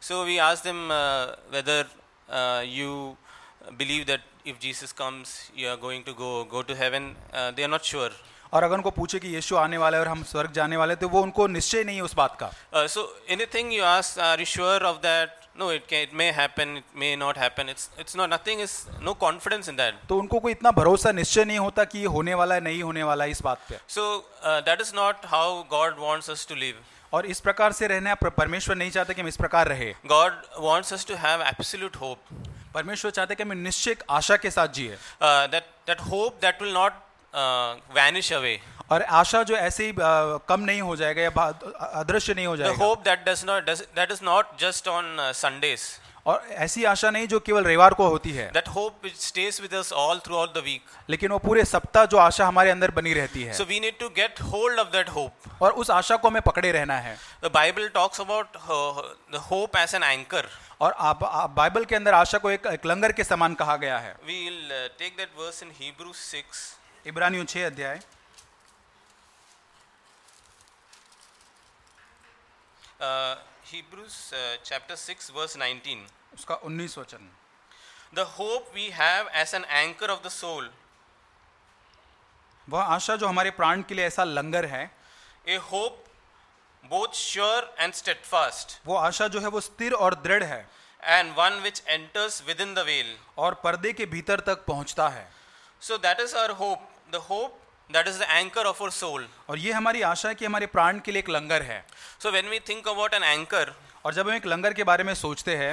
So we asked them whether you believe that if Jesus comes, you are going to go to heaven. They are not sure. और अगर उनको पूछे कि यीशु आने वाला है और हम स्वर्ग जाने वाले, तो वो उनको निश्चय नहीं है उस बात का. So anything you ask, are you sure of that? No, it may happen, it may not happen. It's not, nothing is, no confidence in that. तो उनको कोई इतना भरोसा निश्चय नहीं होता कि ये होने वाला है नहीं होने वाला है इस बात पे. So that is not how God wants us to live. और इस प्रकार से रहना परमेश्वर नहीं चाहता कि हम इस प्रकार रहे. God wants us to have absolute hope. परमेश्वर चाहते हैं कि हम निश्चित आशा के साथ जिए. That hope that will not vanish away. और आशा जो ऐसे ही कम नहीं हो जाएगा या अदृश्य नहीं हो The जाएगा. hope that is not just on Sundays. और ऐसी आशा नहीं जो केवल रविवार को होती है. That hope which stays with us all throughout the week. लेकिन वो पूरे सप्ताह जो आशा हमारे अंदर बनी रहती है. So we need to get hold of that hope. और उस आशा को हमें पकड़े रहना है. The Bible talks about the hope as an anchor. और बाइबल के अंदर आशा को एक लंगर के समान कहा गया है. We will take that verse in Hebrews 6. इब्रानियों 6 अध्याय. Hebrews chapter 6 verse 19. उसका 19 वचन. The hope we have as an anchor of the soul. वह आशा जो हमारे प्राण के लिए ऐसा लंगर है. A hope both sure and steadfast. वो आशा जो है वो स्थिर और दृढ़ है. And one which enters within the veil. और पर्दे के भीतर तक पहुंचता है. So that is our hope. The hope that is the anchor of our soul. और ये हमारी आशा है कि हमारे प्राण के लिए एक लंगर है. So when we think about an anchor, और जब हम एक लंगर के बारे में सोचते हैं,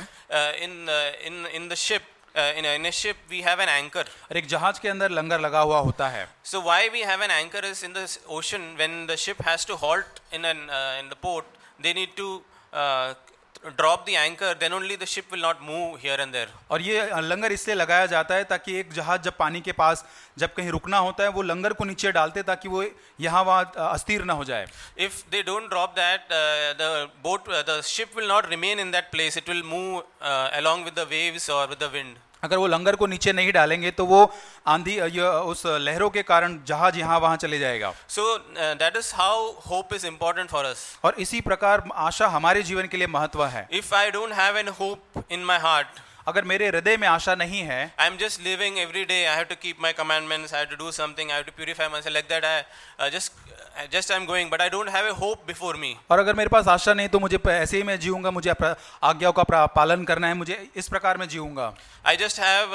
in the ship, in a ship we have an anchor. और एक जहाज के अंदर लंगर लगा हुआ होता है. So why we have an anchor is in the ocean, when the ship has to halt in the port, they need to drop the anchor, then only the ship will not move here and there. और ये लंगर इसलिए लगाया जाता है ताकि एक जहाज जब पानी के पास जब कहीं रुकना होता है वो लंगर को नीचे डालते ताकि वो यहाँ वहाँ अस्थिर ना हो जाए. If they don't drop that, the ship will not remain in that place. It will move along with the waves or with the wind. अगर वो लंगर को नीचे नहीं डालेंगे तो वो आंधी उस लहरों के कारण जहाज यहाँ वहाँ चले जाएगा. So that is how hope is important for us. और इसी प्रकार आशा हमारे जीवन के लिए महत्व है. If I don't have any hope in my heart, अगर मेरे हृदय में आशा नहीं है, I am just living every day. I have to keep my commandments. I have to do something. I have to purify myself like that. I just I'm going, but I don't have a hope before me. और अगर मेरे पास आशा नहीं तो मुझे ऐसे ही मैं जीऊंगा. मुझे आज्ञाओं का पालन करना है. मुझे इस प्रकार मैं जीऊंगा. I just have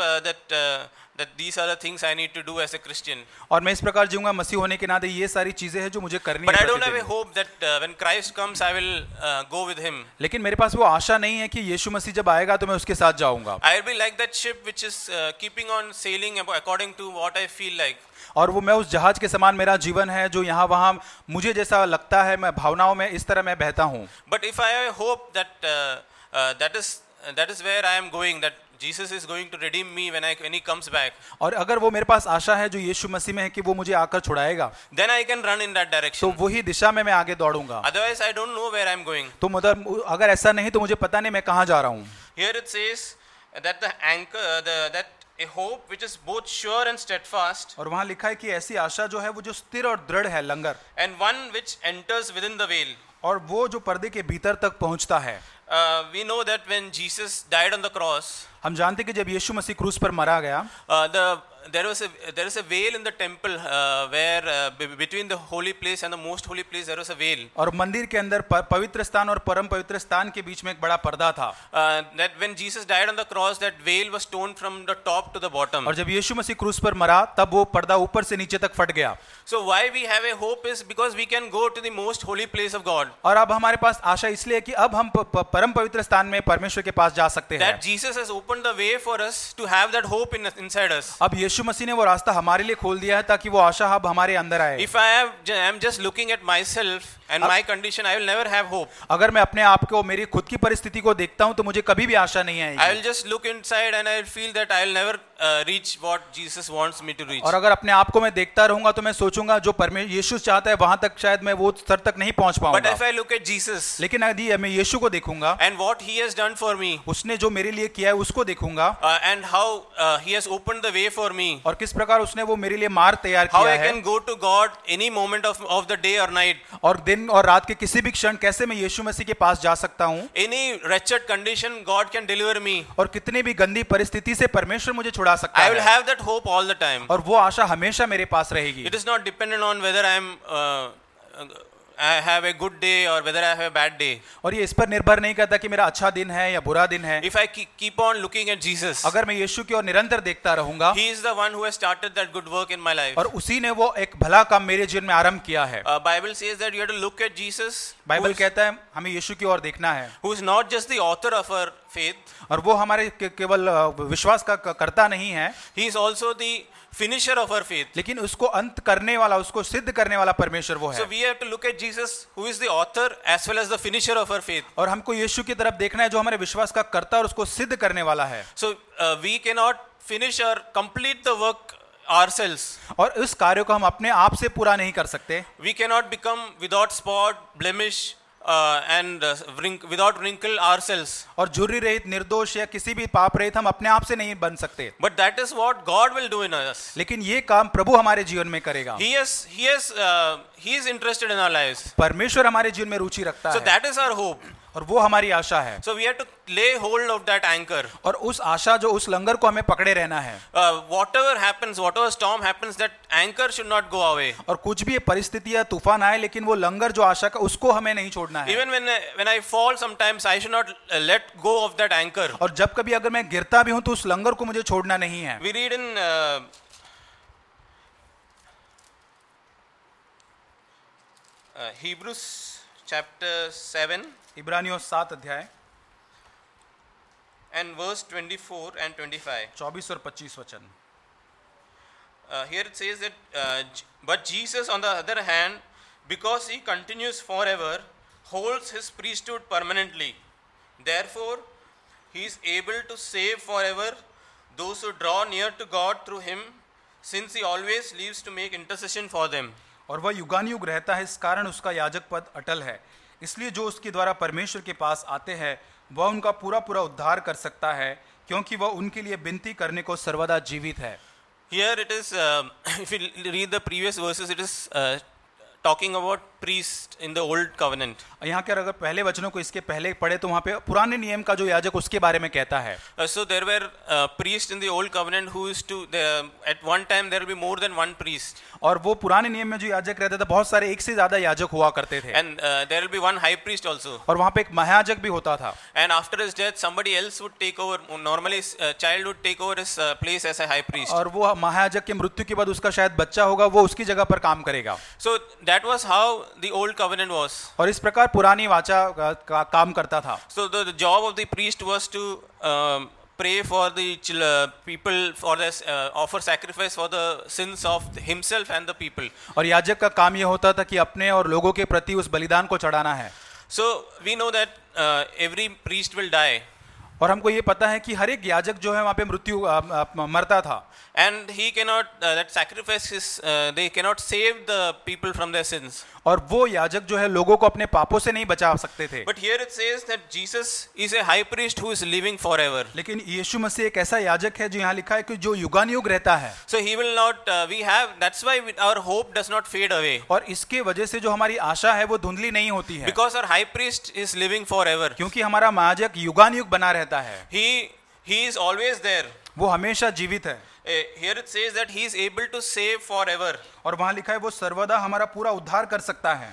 that these are the things I need to do as a Christian. और मैं इस प्रकार जीऊंगा मसीह होने के नाते. ये सारी चीजें हैं जो मुझे करनी है. But I don't have a hope that when Christ comes, I will go with him. लेकिन मेरे पास वो आशा नहीं है कि यीशु मसीह जब आएगा तो मैं उसके साथ जाऊंगा. I will be like that ship which is keeping on sailing according to what I feel like. और वो मैं उस जहाज के समान मेरा जीवन है जो यहाँ वहाँ मुझे जैसा लगता है. मैं भावनाओं में इस तरह मैं बहता हूँ. But if I have a hope that is where I am going, that Jesus is going to redeem me when he comes back. और अगर वो मेरे पास आशा है जो यीशु मसीह में है कि वो मुझे आकर छुड़ाएगा, then I can run in that direction. तो वही दिशा में मैं आगे दौड़ूंगा. Otherwise I don't know where I am going. तो मतलब अगर ऐसा नहीं तो मुझे पता नहीं मैं कहाँ जा रहा हूँ. Here it says that the anchor, that a hope which is both sure and steadfast. और वहाँ लिखा है कि ऐसी आशा जो है वो जो स्थिर और दृढ़ है लंगर. And one which enters within the veil. और वो जो पर्दे के भीतर तक पहुँचता है. We know that when Jesus died on the cross, हम जानते कि जब यीशु मसीह क्रूस पर मरा गया, there is a veil in the temple where between the holy place and the most holy place there was a veil. और मंदिर के अंदर पवित्र स्थान और परम पवित्र स्थान के बीच में एक बड़ा पर्दा था. That when Jesus died on the cross, that veil was torn from the top to the bottom. और जब यीशु मसीह क्रूस पर मरा तब वो पर्दा ऊपर से नीचे तक फट गया. So why we have a hope is because we can go to the most holy place of God. और अब हमारे पास आशा इसलिए है कि अब हम परम पवित्र स्थान में परमेश्वर के पास जा सकते हैं. That Jesus has opened the way for us to have that hope inside us. अब यीशु मसीह ने वो रास्ता हमारे लिए खोल दिया है ताकि वो आशा अब हमारे अंदर आए. If I am just looking at myself and my condition, I will never have hope. अगर मैं अपने आप को मेरी खुद की परिस्थिति को देखता हूं तो मुझे कभी भी आशा नहीं आएगी. I will just look inside and I will feel that I will never reach what Jesus wants me to reach. और अगर अपने आप को मैं देखता रहूंगा तो मैं सोचूंगा जो परमेश्वर यीशु चाहता है वहां तक शायद मैं वो स्तर तक नहीं पहुंच पाऊंगा. But if I look at Jesus, लेकिन यदि मैं यीशु को देखूंगा and what he has done for me, उसने जो मेरे लिए किया है उसको देखूंगा, and how he has opened the way for me, और किस प्रकार उसने वो मेरे लिए मार्ग तैयार how किया I है, can go to God any moment of the day or night. और दिन दिन और रात के किसी भी क्षण कैसे मैं यीशु मसीह के पास जा सकता हूँ, any wretched condition God can deliver me. और कितनी भी गंदी परिस्थिति से परमेश्वर मुझे छुड़ा सकता I will है, have that hope all the time. और वो आशा हमेशा मेरे पास रहेगी। It is not dependent on whether I have a good day or whether I have a bad day. और ये इस पर निर्भर नहीं करता कि मेरा अच्छा दिन है या बुरा दिन है। If I keep on looking at Jesus, अगर मैं यीशु की ओर निरंतर देखता रहूंगा, He is the one who has started that good work in my life. और उसी ने वो एक भला काम मेरे जीवन में आरंभ किया है। Bible says that you have to look at Jesus, Bible कहता है हमें यीशु की ओर देखना है, who is not just the author of our faith, और वो हमारे केवल विश्वास का करता नहीं है, He is also the finisher of our faith. लेकिन उसको अंत करने वाला, उसको सिद्ध करने वाला परमेश्वर वो So है। we have to look at Jesus, who is the author as well as the finisher of our faith. और हमको यीशु की तरफ देखना है जो हमारे विश्वास का कर्ता और उसको सिद्ध करने वाला है। So we cannot finish or complete the work ourselves. और इस कार्य को हम अपने आप से पूरा नहीं कर सकते। We cannot become without spot, blemish, and without wrinkle ourselves. और झुर्री रहित, निर्दोष या किसी भी पाप रहित हम अपने आप से नहीं बन सकते। But that is what God will do in us. लेकिन ये काम प्रभु हमारे जीवन में करेगा। He is interested in our lives. परमेश्वर हमारे जीवन में रुचि रखता So है, that is our hope. और वो हमारी आशा है। So we have to lay hold of that anchor. और उस आशा, जो उस लंगर को हमें पकड़े रहना है। Whatever happens, whatever storm happens, that anchor should not go away. और कुछ भी परिस्थिति या तूफान आए, लेकिन वो लंगर जो आशा का, उसको हमें नहीं छोड़ना है। Even when I fall sometimes, I should not let go of that anchor. और जब कभी अगर मैं गिरता भी हूं तो उस लंगर को मुझे छोड़ना नहीं है। We read in Hebrews chapter 7 इब्रानियों 7 अध्याय and verse 24 and 25. 24 और 25 वचन। Here it says that, but Jesus on the other hand, because he continues forever, holds his priesthood permanently. Therefore, he is able to save forever those who draw near to God through him, since he always lives to make intercession for them. और वह युगानुयुग रहता है, इस कारण उसका याजक पद अटल है। इसलिए जो उसके द्वारा परमेश्वर के पास आते हैं वह उनका पूरा पूरा उद्धार कर सकता है, क्योंकि वह उनके लिए विनती करने को सर्वदा जीवित है। Here it is, if you read the previous verses, it is talking about priest in the old covenant. यहाँ के अगर पहले वचनों को इसके पहले पढ़े तो वहाँ पे पुराने नियम का जो याजक उसके बारे में कहता है। So there were priests in the old covenant who used to, at one time there will be more than one priest. और वो पुराने नियम में जो याजक रहते थे, बहुत सारे एक से ज्यादा याजक हुआ करते थे। And there will be one high priest also. और वहाँ पे एक महायाजक भी होता था। And after his death, somebody else would take over. Normally, a child would take over his place as a high priest. और वो महायाजक के मृत्यु के बाद उसका शायद बच्चा होगा, वो उसकी जगह पर काम करेगा। So that was how the old covenant was. और इस प्रकार पुरानी वाचा का काम करता था। So the job of the priest was to pray for the people, for this offer sacrifice for the sins of himself and the people. और याजक का काम यह होता था कि अपने और लोगों के प्रति उस बलिदान को चढ़ाना है। So we know that every priest will die. और हमको ये पता है कि हर एक याजक जो है वहाँ पे मृत्यु मरता था। And he cannot, that sacrifice is, they cannot save the people from their sins. और वो याजक जो है लोगों को अपने पापों से नहीं बचा सकते थे। But here it says that Jesus is a high priest who is living forever. लेकिन यीशु मसीह एक ऐसा याजक है जो यहाँ लिखा है कि जो युगानुयुग रहता है। So he will not, we have, that's why our hope does not fade away. और इसके वजह से जो हमारी आशा है वो धुंधली नहीं होती है। Because our high priest is living forever. क्योंकि हमारा महायाजक युगानुयुग बना रहता है। He is always there. वो हमेशा जीवित है। Here it says that he is able to save forever. और वहाँ लिखा है वो सर्वदा हमारा पूरा उद्धार कर सकता है।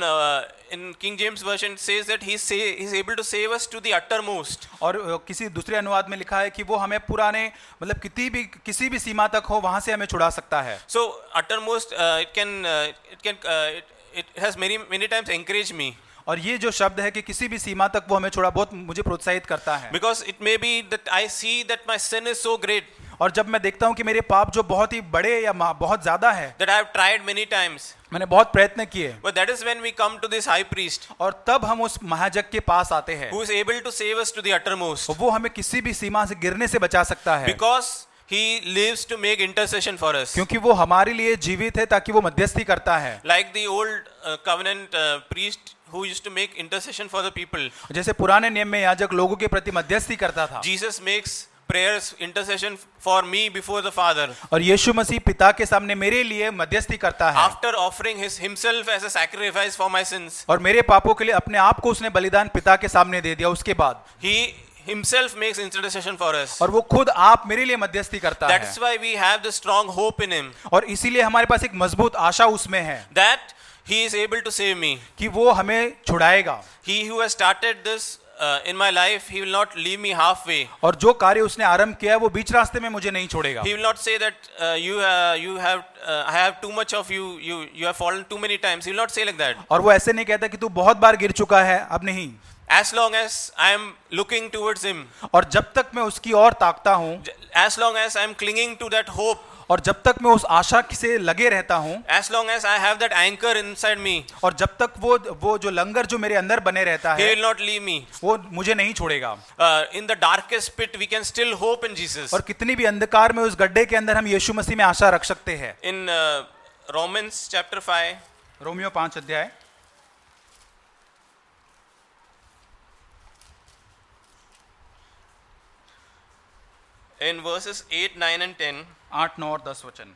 In King James version it says that he is able to save us to the uttermost. और किसी दूसरे अनुवाद में लिखा है कि वो हमें पुराने मतलब किसी भी सीमा तक हो वहाँ से हमें छुड़ा सकता है। So uttermost, it has many times encouraged me. और ये जो शब्द है कि किसी भी सीमा तक वो हमें छोड़ा, बहुत मुझे प्रोत्साहित करता है। Because it may be that I see that my sin is so great. और जब मैं देखता हूँ कि मेरे पाप जो बहुत ही बड़े या बहुत ज्यादा है, that I have tried many times. मैंने बहुत प्रयत्न किए। But that is when we come to this high priest. और तब हम उस महायाजक के पास आते हैं। Who is able to save us to the uttermost. वो हमें किसी भी सीमा से गिरने से बचा सकता है। Because he lives to make intercession for us. क्योंकि वो हमारे लिए जीवित है ताकि वो मध्यस्थी करता है। Like the old covenant priest who used to make intercession for the people. जैसे पुराने नियम में याजक लोगों के प्रति मध्यस्थी करता था। Jesus makes prayers, intercession for me before the Father. और यीशु मसीह पिता के सामने मेरे लिए मध्यस्थी करता है After offering himself as a sacrifice for my sins, और मेरे पापों के लिए अपने आप को उसने बलिदान पिता के सामने दे दिया। उसके बाद he himself makes intercession for us. और वो खुद आप मेरे लिए मध्यस्थी करता है That's why we have the strong hope in him, और इसीलिए हमारे पास एक मजबूत आशा उसमें है that he is able to save me. कि वो हमें छुड़ाएगा। He who has started this in my life, he will not leave me halfway. और जो कार्य उसने आरंभ किया है वो बीच रास्ते में मुझे नहीं छोड़ेगा। He will not say that I have too much of you have fallen too many times. He will not say like that. और वो ऐसे नहीं कहता कि तू बहुत बार गिर चुका है, अब नहीं। As long as I am looking towards him, और जब तक मैं उसकी ओर ताकता हूँ, as long as I am clinging to that hope, और जब तक मैं उस आशा से लगे रहता हूँ, as long as I have that anchor inside me, और जब तक वो जो लंगर जो मेरे अंदर बने रहता he है will not leave me. वो मुझे नहीं छोड़ेगा। In the darkest pit, we can still hope in Jesus. और कितनी भी अंधकार में उस गड्ढे के अंदर हम यीशु मसीह में आशा रख सकते हैं। In Romans chapter 5, रोमियो 5 अध्याय in verses 8, 9 and 10, 8, 9 और 10 वचन।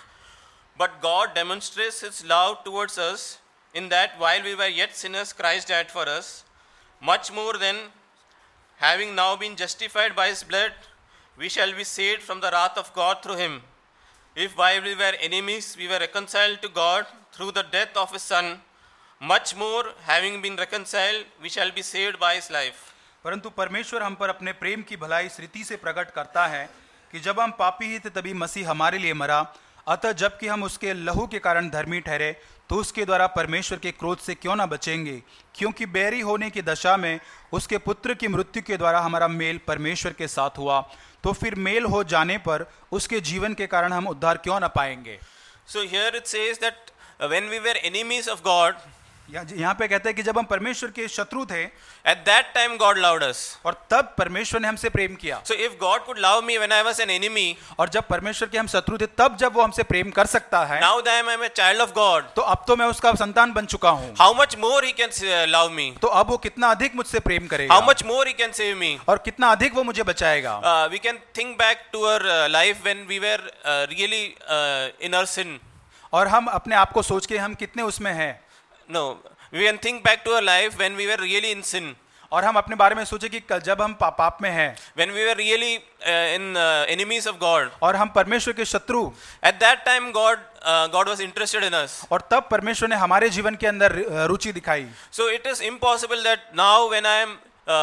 but God demonstrates his love towards us in that while we were yet sinners, Christ died for us. Much more than, having now been justified by his blood, we shall be saved from the wrath of God through him. If while we were enemies, we were reconciled to God through the death of his Son, much more, having been reconciled, we shall be saved by his life. परंतु परमेश्वर हम पर अपने प्रेम की भलाई इस रीति से प्रकट करता है कि जब हम पापी ही थे तभी मसीह हमारे लिए मरा, अतः जबकि हम उसके लहू के कारण धर्मी ठहरे तो उसके द्वारा परमेश्वर के क्रोध से क्यों ना बचेंगे, क्योंकि बैरी होने की दशा में उसके पुत्र की मृत्यु के द्वारा हमारा मेल परमेश्वर के साथ हुआ, तो फिर मेल हो जाने पर उसके जीवन के कारण हम उद्धार क्यों ना पाएंगे। So here it says that when we were enemies of God, यहाँ पे कहते हैं कि जब हम परमेश्वर के शत्रु थे, at that time God loved us. और तब परमेश्वर ने हमसे प्रेम किया। So if God could love me when I was an enemy, और जब परमेश्वर के हम शत्रु थे तब जब वो हमसे प्रेम कर सकता है, now that I am a child of God, तो अब तो मैं उसका संतान बन चुका हूँ, how much more he can love me, तो अब वो कितना अधिक मुझसे प्रेम करेगा, how much more he can save me. और कितना अधिक वो मुझे बचाएगा। We can think back to our life when we were really in our sin. और हम अपने आप को सोच के हम कितने उसमें हैं, No, we can think back to our life when we were really in sin, और हम अपने बारे में सोचे कि जब हम पाप में हैं, when we were really enemies of God. और हम परमेश्वर के शत्रु, At that time God was interested in us. और तब परमेश्वर ने हमारे जीवन के अंदर रुचि दिखाई। So it is impossible that now when I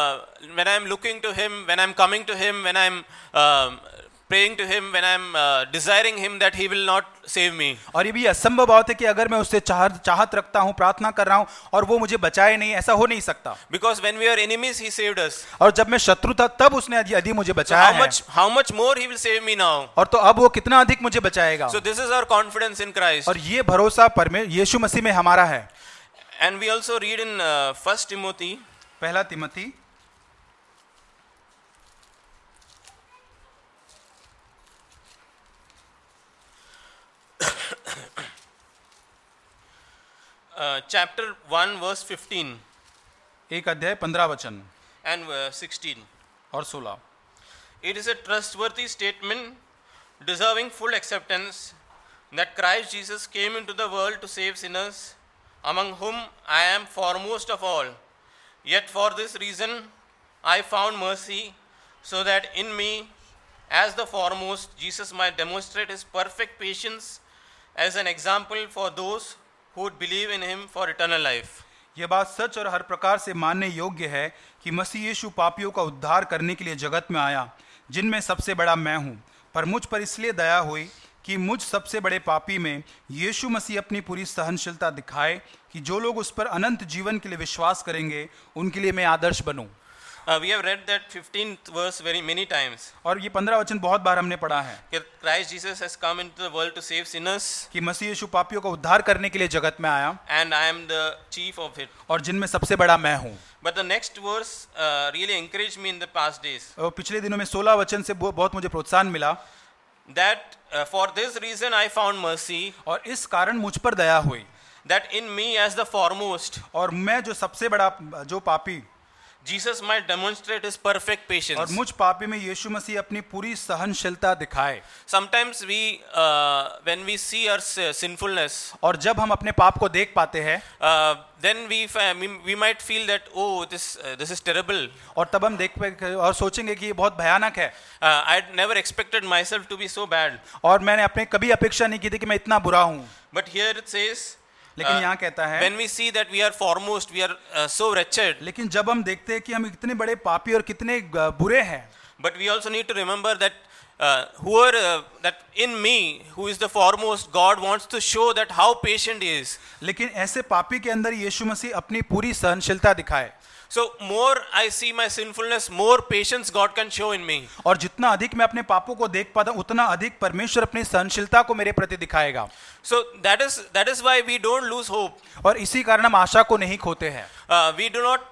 am looking to him, when I am coming to him, when I am praying to him, when I am desiring him, that he will not save me. और ये भी असंभव बात है कि अगर मैं उससे चाहत रखता हूँ, प्रार्थना कर रहा हूँ और वो मुझे बचाए नहीं, ऐसा हो नहीं सकता। Because when we were enemies, he saved us. और जब मैं शत्रु था तब उसने यदि मुझे बचाया है, How much more he will save me now? और तो अब वो कितना अधिक मुझे बचाएगा। So this is our confidence in Christ. और ये भरोसा यीशु मसीह में हमारा है। And we also read in 1 Timothy, पहला तिमोथी chapter 1 verse 15 एक अध्याय 15 वचन and 16. और 16। It is a trustworthy statement deserving full acceptance that Christ Jesus came into the world to save sinners, among whom I am foremost of all. Yet for this reason I found mercy, so that in me, as the foremost, Jesus might demonstrate his perfect patience as an example for those who would believe in him for eternal life. यह बात सच और हर प्रकार से मानने योग्य है कि मसीह यीशु पापियों का उद्धार करने के लिए जगत में आया, जिनमें सबसे बड़ा मैं हूँ। पर मुझ पर इसलिए दया हुई कि मुझ सबसे बड़े पापी में यीशु मसीह अपनी पूरी सहनशीलता दिखाए कि जो लोग उस पर अनंत जीवन के लिए विश्वास करेंगे उनके लिए मैं आदर्श बनूं। We have read that 15th verse very many times. और ये 15 वचन बहुत बार हमने पढ़ा है Christ Jesus has come into the world to save sinners, कि मसीह यीशु पापियों का उद्धार करने के लिए जगत में आया, and I am the chief of it. और जिनमें सबसे बड़ा मैं हूँ। But the next verse really encouraged me in the past days. और पिछले दिनों में 16 वचन से बहुत मुझे प्रोत्साहन मिला, that for this reason I found mercy, और इस कारण मुझ पर दया हुई, that in me as the foremost, और मैं जो सबसे बड़ा जो पापी, Jesus might demonstrate his perfect और patience. मुझ पापी में यीशु मसीह अपनी पूरी सहनशीलता दिखाए। Sometimes when we see our sinfulness, और जब हम अपने पाप को देख पाते हैं then we might feel that, oh, this is terrible. और तब हम और सोचेंगे कि ये बहुत भयानक है I'd never expected myself to be so bad. और मैंने अपने कभी अपेक्षा नहीं की थी कि मैं इतना बुरा हूँ। But here it says, लेकिन यहाँ कहता है when we see that we are foremost, we are so wretched. लेकिन जब हम देखते हैं कि हम इतने बड़े पापी और कितने बुरे हैं, But we also need to remember that that in me, who is the foremost, God wants to show that how patient he is. लेकिन ऐसे पापी के अंदर यीशु मसीह अपनी पूरी सहनशीलता दिखाए। So more I see my sinfulness, more patience God can show in me. और जितना अधिक मैं अपने पापों को देख पाता हूं उतना अधिक परमेश्वर अपनी सहनशीलता को मेरे प्रति दिखाएगा। So that is why we don't lose hope. और इसी कारण हम आशा को नहीं खोते हैं। We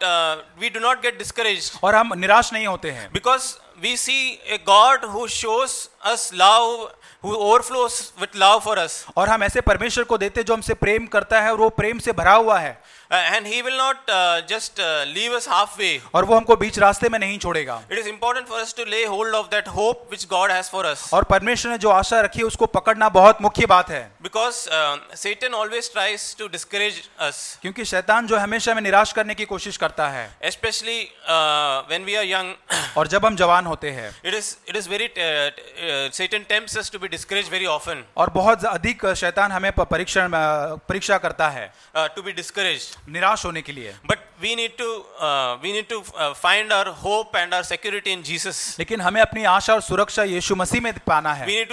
do not get discouraged. और हम निराश नहीं होते हैं। Because we see a God who shows us love, who overflows with love for us. और हम ऐसे परमेश्वर को देते जो हमसे प्रेम करता है और वो प्रेम से भरा हुआ है। And he will not just leave us halfway. और वो हमको बीच रास्ते में नहीं छोड़ेगा। It is important for us to lay hold of that hope which God has for us. और परमेश्वर ने जो आशा रखी है उसको पकड़ना बहुत मुख्य बात है। Because Satan always tries to discourage us. क्योंकि शैतान जो हमेशा हमें निराश करने की कोशिश करता है। Especially when we are young. और जब हम जवान होते हैं। It is very Satan tempts us to be discouraged very often. और बहुत अधिक शैतान हमें परीक्षा करता है। To be discouraged. निराश होने के लिए। But we need to find our hope and our security in Jesus. लेकिन हमें अपनी आशा और सुरक्षा यीशु मसीह में पाना है। We need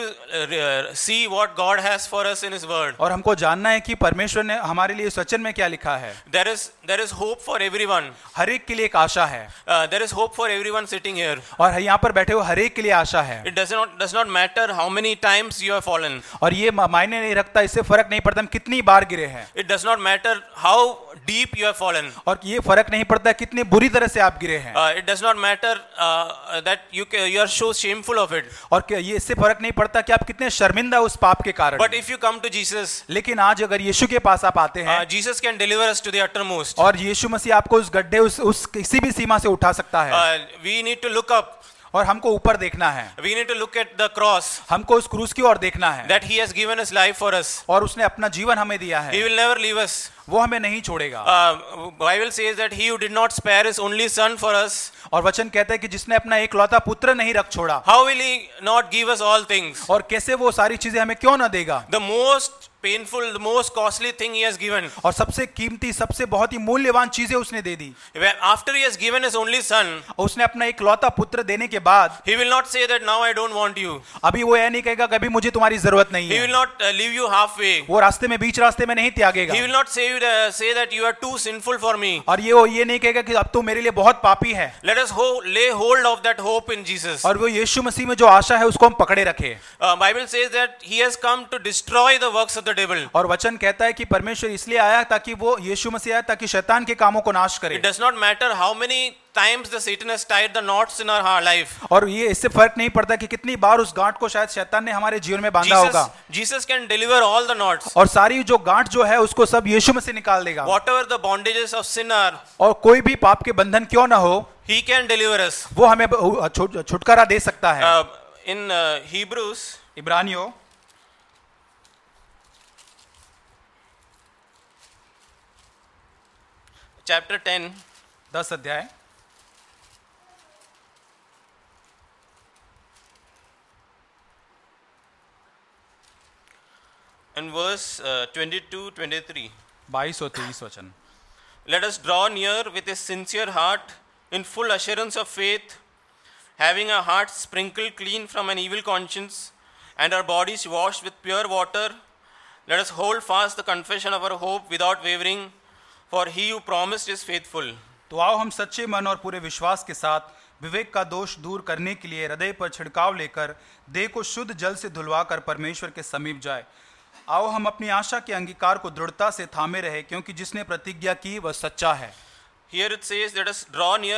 to see what God has for us in His Word. और हमको जानना है कि परमेश्वर ने हमारे लिए वचन में क्या लिखा है। There is hope for everyone. हर एक के लिए एक आशा है। There is hope for everyone sitting here. और यहाँ पर बैठे हुए हर एक के लिए आशा है। It does not matter how many times you have fallen. और ये मायने नहीं रखता, इससे फर्क नहीं पड़ता हम कितनी बार गिरे हैं। It does not matter how deep you have fallen. और ये फर्क नहीं पड़ता कितनी बुरी तरह से आप गिरे हैं। It does not matter that you are so shameful of it. और ये इससे फर्क नहीं पड़ता कि आप कितने शर्मिंदा उस पाप के कारण। But if you come to Jesus, लेकिन आज अगर यीशु के पास आप आते हैं, Jesus can deliver us to the uttermost. और यीशु मसीह आपको उस गड्ढे उस किसी भी सीमा से उठा सकता है। We need to look up. और हमको ऊपर देखना है। We need to look at the cross. हमको उस क्रूस की ओर देखना है। That He has given His life for us. और उसने अपना जीवन हमें दिया है। He will never leave us. वो हमें नहीं छोड़ेगा। Bible says that He who did not spare His only Son for us. और वचन कहता है कि जिसने अपना एकलौता पुत्र नहीं रख छोड़ा। How will He not give us all things? और कैसे वो सारी चीजें हमें क्यों ना देगा? The most painful, the most costly thing He has given. और सबसे कीमती, सबसे बहुत ही मूल्यवान चीजें उसने दे दी। After He has given His only Son, उसने अपना एकलौता पुत्र देने के बाद He will not say that now I don't want you. अभी वो यह नहीं कहेगा कभी मुझे तुम्हारी जरूरत नहीं He है। will not leave you halfway. वो रास्ते में बीच रास्ते में नहीं त्यागेगा। He will not say that you are too sinful for me. और वो ये नहीं कहेगा कि अब तो मेरे लिए बहुत पापी है। Let us lay hold of that hope in Jesus. और वो यीशु मसीह में जो आशा है उसको हम पकड़े रखें। Bible says that He has come to destroy the works of the devil. और वचन कहता है कि परमेश्वर इसलिए आया ताकि वो यीशु मसीह आया ताकि शैतान के कामों को नाश करे। It does not matter how many times the Satan has tied the knots in our life. और ये इससे फर्क नहीं पड़ता कि कितनी बार उस गांठ को शायद शैतान ने हमारे जीवन में बांधा होगा। Jesus can deliver all the knots. और सारी जो गांठ जो है उसको सब यीशु मसीह निकाल देगा। Whatever the bondages of sin are, और कोई भी पाप के बंधन क्यों ना हो, He can deliver us. वो हमें छुटकारा दे सकता है। In Hebrews, इब्रानियों chapter 10, 10 अध्याय and verse 22-23. 22 और 23 वचन। Let us draw near with a sincere heart, in full assurance of faith, having our hearts sprinkled clean from an evil conscience, and our bodies washed with pure water. Let us hold fast the confession of our hope without wavering, for He who promised is faithful. तो आओ हम सच्चे मन और पूरे विश्वास के साथ विवेक का दोष दूर करने के लिए हृदय पर छिड़काव लेकर देह को शुद्ध जल से धुलवा कर परमेश्वर के समीप जाए। आओ हम अपनी आशा के अंगीकार को दृढ़ता से थामे रहे, क्योंकि जिसने प्रतिज्ञा की वह सच्चा है। Here it says, let us draw near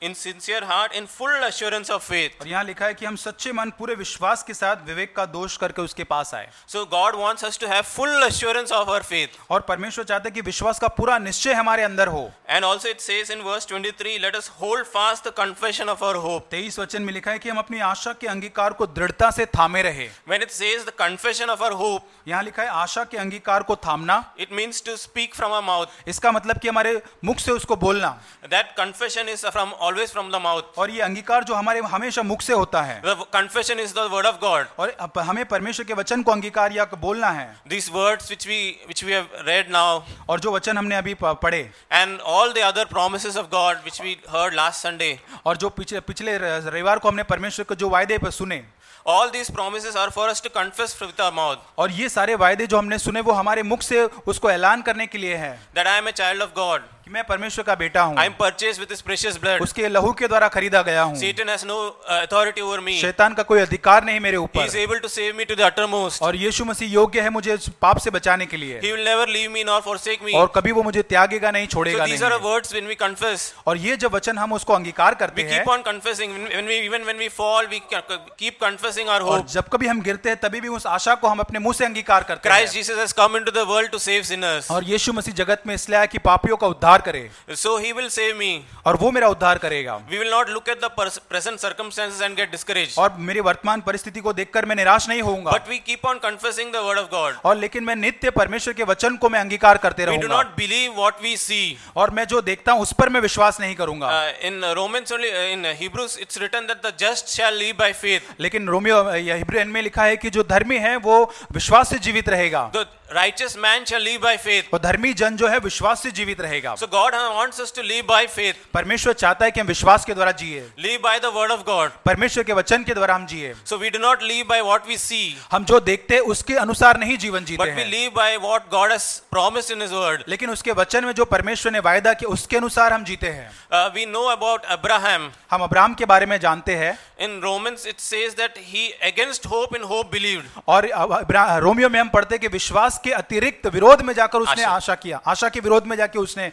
in sincere heart, in full assurance of faith. और यहाँ लिखा है कि हम सच्चे मन पूरे विश्वास के साथ विवेक का दोष करके उसके पास आए। So God wants us to have full assurance of our faith. और परमेश्वर चाहता है कि विश्वास का पूरा निश्चय हमारे अंदर हो। And also it says in verse 23, let us hold fast the confession of our hope. 23 वचन में लिखा है कि हम अपनी आशा के अंगीकार को दृढ़ता से थामे रहे। When it says the confession of our hope, यहाँ लिखा है आशा के अंगीकार को थामना, it means to speak from our mouth. इसका मतलब कि हमारे मुख से उसको बोलना। That confession is always from the mouth. और ये अंगीकार जो हमारे हमेशा मुख से होता है, The confession is the word of God. और हमें परमेश्वर के वचन को अंगीकार या बोलना है। These words which we have read now, और जो वचन हमने अभी पढ़े, and all the other promises of God which we heard last Sunday, और जो पिछले रविवार को हमने परमेश्वर को जो वायदे पर सुने, all these promises are for us to confess with our mouth. और ये सारे वायदे जो हमने सुने वो हमारे मुख से उसको ऐलान करने के लिए है That I am a child of God. कि मैं परमेश्वर का बेटा हूँ, I am purchased with His precious blood. उसके लहू के द्वारा खरीदा गया हूँ। Satan has no authority over me. शैतान का कोई अधिकार नहीं मेरे He ऊपर, is able to save me to the uttermost. और यीशु मसीह योग्य है मुझे पाप से बचाने के लिए, He will never leave me nor forsake me. और कभी वो मुझे त्यागेगा नहीं, So छोड़ेगा these are the नहीं। words when we confess. और ये जब वचन हम उसको अंगीकार करते We हैं, keep on confessing. Even when we fall, we keep confessing our और hope. जब कभी हम गिरते हैं तभी भी उस आशा को हम अपने मुंह से अंगीकार करते Christ हैं। Jesus has come into the world to save sinners. और यीशु मसीह जगत में इसलिए आया कि पापियों का उद्धार करे, So He will save me. और वो मेरा उद्धार करेगा। We will not look at the present circumstances and get discouraged. और मेरी वर्तमान परिस्थिति को देखकर मैं निराश नहीं होऊंगा, But we keep on confessing the word of God. और लेकिन मैं नित्य परमेश्वर के वचन को मैं अंगीकार करते We do रहूंगा, not believe what we see. और मैं जो देखता हूं उस पर मैं विश्वास नहीं करूंगा। In Romans only, in Hebrews, it's written that the just shall live by faith. लेकिन रोमियो या हिब्रू में लिखा है कि जो धर्मी है वो विश्वास से जीवित रहेगा, The righteous man shall live by faith. और धर्मी जन जो है विश्वास से जीवित रहेगा। So God wants us to live by faith. परमेश्वर चाहता है कि हम विश्वास के द्वारा जिए, Live by the word of God. परमेश्वर के वचन के द्वारा हम जिए। So we do not live by what we see, हम जो देखते हैं उसके अनुसार नहीं जीवन जीते but we हैं, live by what God has promised in His word. लेकिन उसके वचन में जो परमेश्वर ने वायदा किया उसके अनुसार हम जीते हैं। We know about Abraham. हम अब्राहम के बारे में जानते हैं, In Romans, it says that he against hope in hope believed. और रोमियो में हम पढ़ते हैं कि विश्वास के अतिरिक्त विरोध में जाकर उसने आशा किया, आशा के विरोध में जाके उसने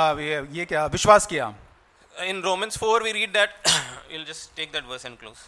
ये क्या विश्वास किया। In Romans 4, we read that. We'll just take that verse and close.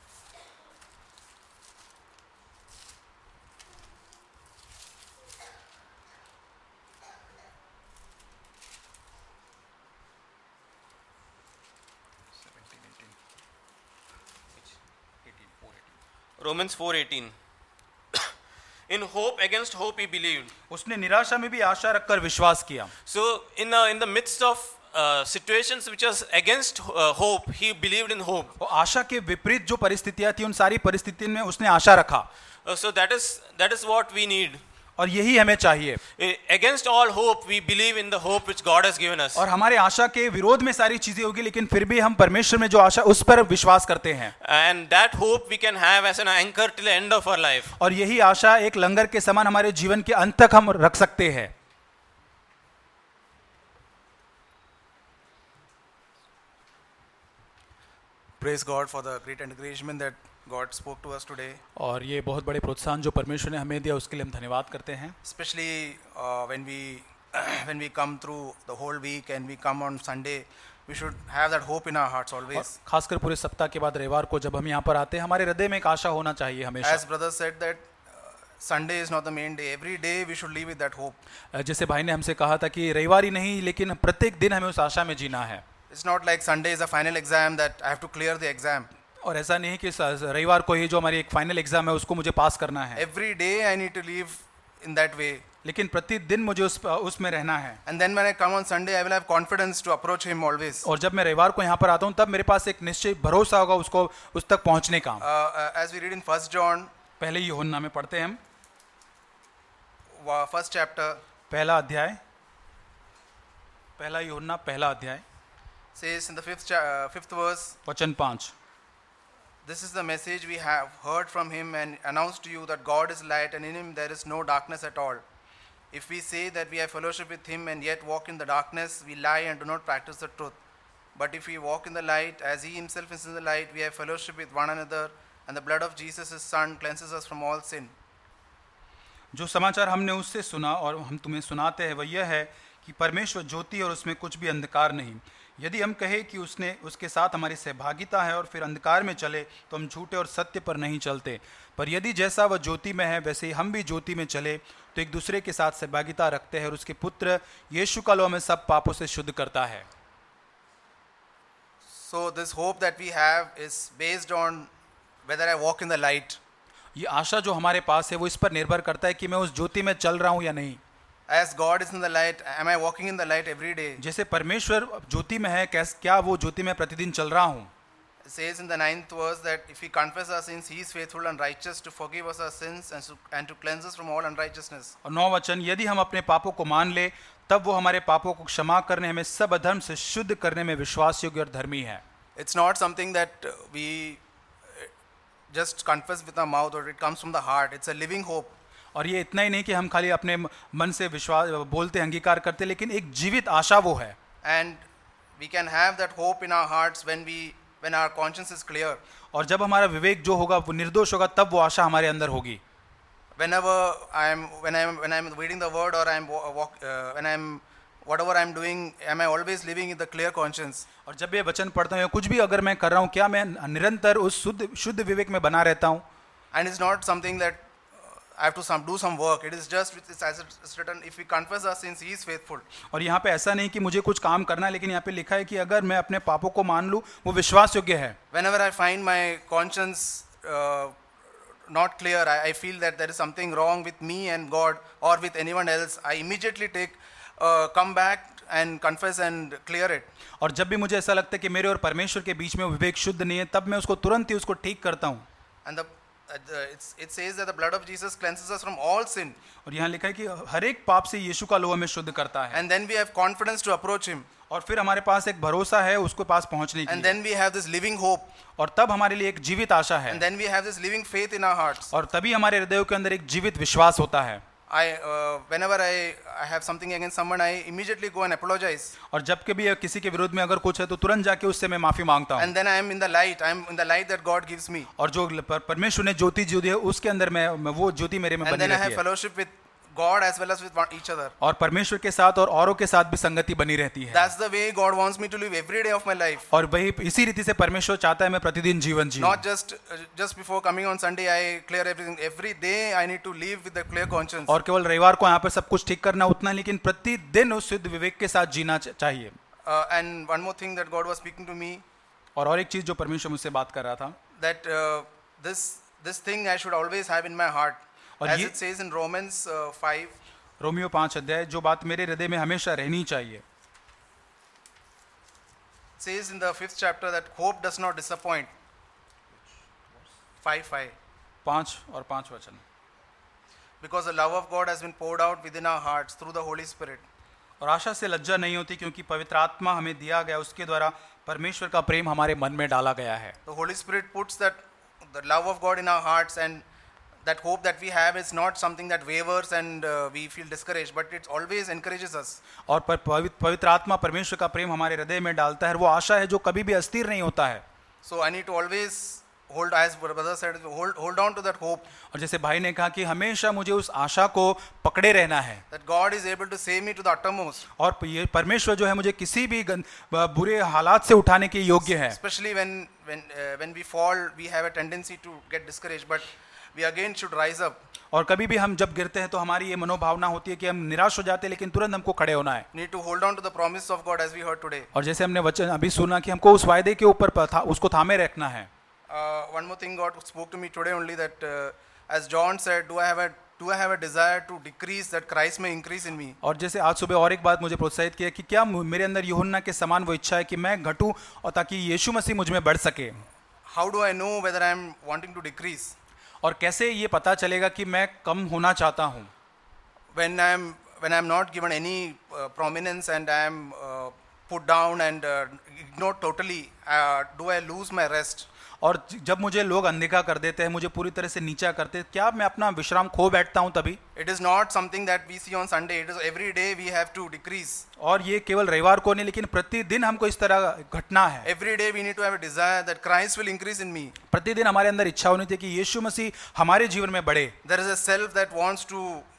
Romans 4:18. In hope against hope he believed. उसने निराशा में भी आशा रखकर विश्वास किया। So in the midst of situations which was against hope, he believed in hope. वो आशा के विपरीत जो परिस्थितियां थी उन सारी परिस्थितियों में उसने आशा रखा, So that is what we need. और यही हमें चाहिए। Against all hope, we believe in the hope which God has given us. और हमारे आशा के विरोध में सारी चीजें होगी, लेकिन फिर भी हम परमेश्वर में जो आशा उस पर विश्वास करते हैं, And that hope we can have as an anchor till the end of our life. और यही आशा एक लंगर के समान हमारे जीवन के अंत तक हम रख सकते हैं। Praise God for the great encouragement that God spoke to us today. और ये बहुत बड़े प्रोत्साहन जो परमेश्वर ने हमें दिया उसके लिए हम धन्यवाद करते हैं। Especially when we come through the whole week and we come on Sunday, we should have that hope in our hearts और always. खासकर पूरे सप्ताह के बाद रविवार को जब हम यहाँ पर आते हैं हमारे हृदय में एक आशा होना चाहिए हमेशा। As brother said that Sunday is not the main day. Every day we should live with that hope. जैसे भाई ने हमसे कहा था कि रविवार ही नहीं लेकिन प्रत्येक दिन हमें उस आशा में जीना है। It's not like Sunday is a final exam that I have to clear the exam. और ऐसा नहीं कि रविवार को ही जो हमारी एक फाइनल एग्जाम है उसको मुझे पास करना है, Every day I need to live in that way. लेकिन प्रतिदिन मुझे उसमें रहना है। And then when I come on Sunday, I will have confidence to approach Him always. और जब मैं रविवार को यहाँ पर आता हूँ तब मेरे पास एक निश्चय भरोसा होगा उसको उस तक पहुँचने का। As we read in 1 John, पहले यूहन्ना में पढ़ते हैं हम, first chapter, पहला अध्याय, पहला यूहन्ना पहला अध्याय, says in the fifth verse, वचन 5, this is the message we have heard from Him and announced to you that God is light and in Him there is no darkness at all. If we say that we have fellowship with Him and yet walk in the darkness, we lie and do not practice the truth. But if we walk in the light as He Himself is in the light, we have fellowship with one another, and the blood of Jesus His Son cleanses us from all sin. जो समाचार हमने उससे सुना और हम तुम्हें सुनाते हैं वह यह है कि परमेश्वर ज्योति और उसमें कुछ भी अंधकार नहीं। यदि हम कहें कि उसने उसके साथ हमारी सहभागिता है और फिर अंधकार में चले तो हम झूठे और सत्य पर नहीं चलते। पर यदि जैसा वह ज्योति में है वैसे ही हम भी ज्योति में चले तो एक दूसरे के साथ सहभागिता रखते हैं और उसके पुत्र यीशु का लहू हमें सब पापों से शुद्ध करता है। So this hope that we have is based on whether I walk in the light. ये आशा जो हमारे पास है वो इस पर निर्भर करता है कि मैं उस ज्योति में चल रहा हूँ या नहीं। As God is in the light, am I walking in the light every day? जैसे परमेश्वर ज्योति में है, क्या वो ज्योति में प्रतिदिन चल रहा हूँ? It says in the 9th verse that if we confess our sins, He is faithful and righteous to forgive us our sins and to cleanse us from all unrighteousness. और 9 वचन, यदि हम अपने पापों को मान ले तब वो हमारे पापों को क्षमा करने, हमें सब अधर्म से शुद्ध करने में विश्वास योग्य और धर्मी है। It's not something that we just confess with our mouth or it comes from the heart. It's a living hope. और ये इतना ही नहीं कि हम खाली अपने मन से विश्वास बोलते अंगीकार करते, लेकिन एक जीवित आशा वो है। And we can have that hope in our hearts when our conscience is clear. और जब हमारा विवेक जो होगा वो निर्दोष होगा तब वो आशा हमारे अंदर होगी। Whenever when I'm reading the word or when I'm whatever I'm doing, am I always living in the clear conscience? और जब ये वचन पढ़ता हूँ या कुछ भी अगर मैं कर रहा हूँ, क्या मैं निरंतर उस शुद्ध विवेक में बना रहता हूँ? And it's not something that I have to do some work. It is just it's as it's written, if we confess our sins, He is faithful. और यहाँ पे ऐसा नहीं कि मुझे कुछ काम करना है, लेकिन यहाँ पे लिखा है कि अगर मैं अपने पापों को मान लूँ वो विश्वास योग्य है। Whenever I find my conscience not clear, I feel that there is something wrong with me and God or with anyone else, I immediately come back and confess and clear it. और जब भी मुझे ऐसा लगता है कि मेरे और परमेश्वर के बीच में विवेक शुद्ध नहीं है, तब मैं उसको तुरंत ही उसको ठीक करता हूँ। And it says that the blood of Jesus cleanses us from all sin. और यहाँ लिखा है कि हर एक पाप से यीशु का लहू हमें शुद्ध करता है। And then we have confidence to approach Him. और फिर हमारे पास एक भरोसा है उसके पास पहुंचने की। And then we have this living hope. और तब हमारे लिए एक जीवित आशा है। And then we have this living faith in our hearts. और तभी हमारे हृदयों के अंदर एक जीवित विश्वास होता है। Whenever I have something against someone, I immediately go and apologize. और जब कभी किसी के विरोध में अगर कुछ है तो तुरंत जाके उससे मैं माफी मांगता हूँ। And then I am in the light. I am in the light that God gives me. और जो परमेश्वर ने ज्योति जो दी है उसके अंदर मैं वो ज्योति मेरे में And बनी then I रहती have है। fellowship with God as well as with each other. और परमेश्वर के साथ और औरों के साथ भी संगति बनी रहती है। That's the way God wants me to live every day of my life. और वही इसी रीति से परमेश्वर चाहता है मैं प्रतिदिन जीवन जीऊं। Not just before coming on Sunday I clear everything. Every day I need to live with a clear conscience. और केवल रविवार को यहाँ पर सब कुछ ठीक करना उतना, लेकिन प्रतिदिन उस शुद्ध विवेक के साथ जीना चाहिए। And one more thing that God was speaking to me. और एक चीज जो परमेश्वर मुझसे बात कर रहा था, that this thing I should always have in my heart. और As ये it says in Romans 5. रोमियो 5 अध्याय, जो बात मेरे हृदय में हमेशा रहनी चाहिए। It says in the 5th chapter that hope does not disappoint. 5 और 5 वचन। Because the love of God has been poured out within our hearts through the Holy Spirit. और आशा से लज्जा नहीं होती क्योंकि पवित्र आत्मा हमें दिया गया, उसके द्वारा परमेश्वर का प्रेम हमारे मन में डाला गया है। The Holy Spirit puts the love of God in our hearts, and that hope that we have is not something that wavers and we feel discouraged, but it always encourages us. और पवित्र आत्मा परमेश्वर का प्रेम हमारे हृदय में डालता है, वो आशा है जो कभी भी अस्थिर नहीं होता है। So I need to always hold, as brother said, hold on to that hope. और जैसे भाई ने कहा कि हमेशा मुझे उस आशा को पकड़े रहना है। That God is able to save me to the uttermost. और ये परमेश्वर जो है मुझे किसी भी बुरे हालात से उठाने के योग्य है। Especially when we fall, we have a tendency to get discouraged, but we again should rise up. और कभी भी हम जब गिरते हैं तो हमारी ये मनोभावना होती है कि हम निराश हो जाते हैं, लेकिन तुरंत हमको खड़े होना है। Need to hold on to the promise of God as we heard today. और जैसे हमने वचन अभी सुना कि हमको उस वायदे के ऊपर उसको थामे रखना है। One more thing God spoke to me today only, that as John said, do I have a desire to decrease that Christ may increase in me. और जैसे आज सुबह और एक बात मुझे प्रोत्साहित किया कि क्या मेरे अंदर यूहन्ना के समान वो इच्छा है कि मैं घटूं और ताकि यीशु मसीह मुझ में बढ़ सके। How do I know whether I am wanting to decrease? और कैसे ये पता चलेगा कि मैं कम होना चाहता हूँ? When I am not given any prominence and I am put down and ignored totally, do I lose my rest? और जब मुझे लोग अनदेखा कर देते हैं, मुझे पूरी तरह से नीचा करते हैं, क्या मैं अपना विश्राम खो बैठता हूं तभी? It is not something that we see on Sunday. It is every day we have to decrease. और ये केवल रविवार को नहीं, लेकिन प्रतिदिन हमको इस तरह घटना है। Every day we need to have a desire that Christ will increase in me. प्रतिदिन हमारे अंदर इच्छा होनी चाहिए कि यीशु मसीह हमारे जीवन में बढ़े। There is a self that wants to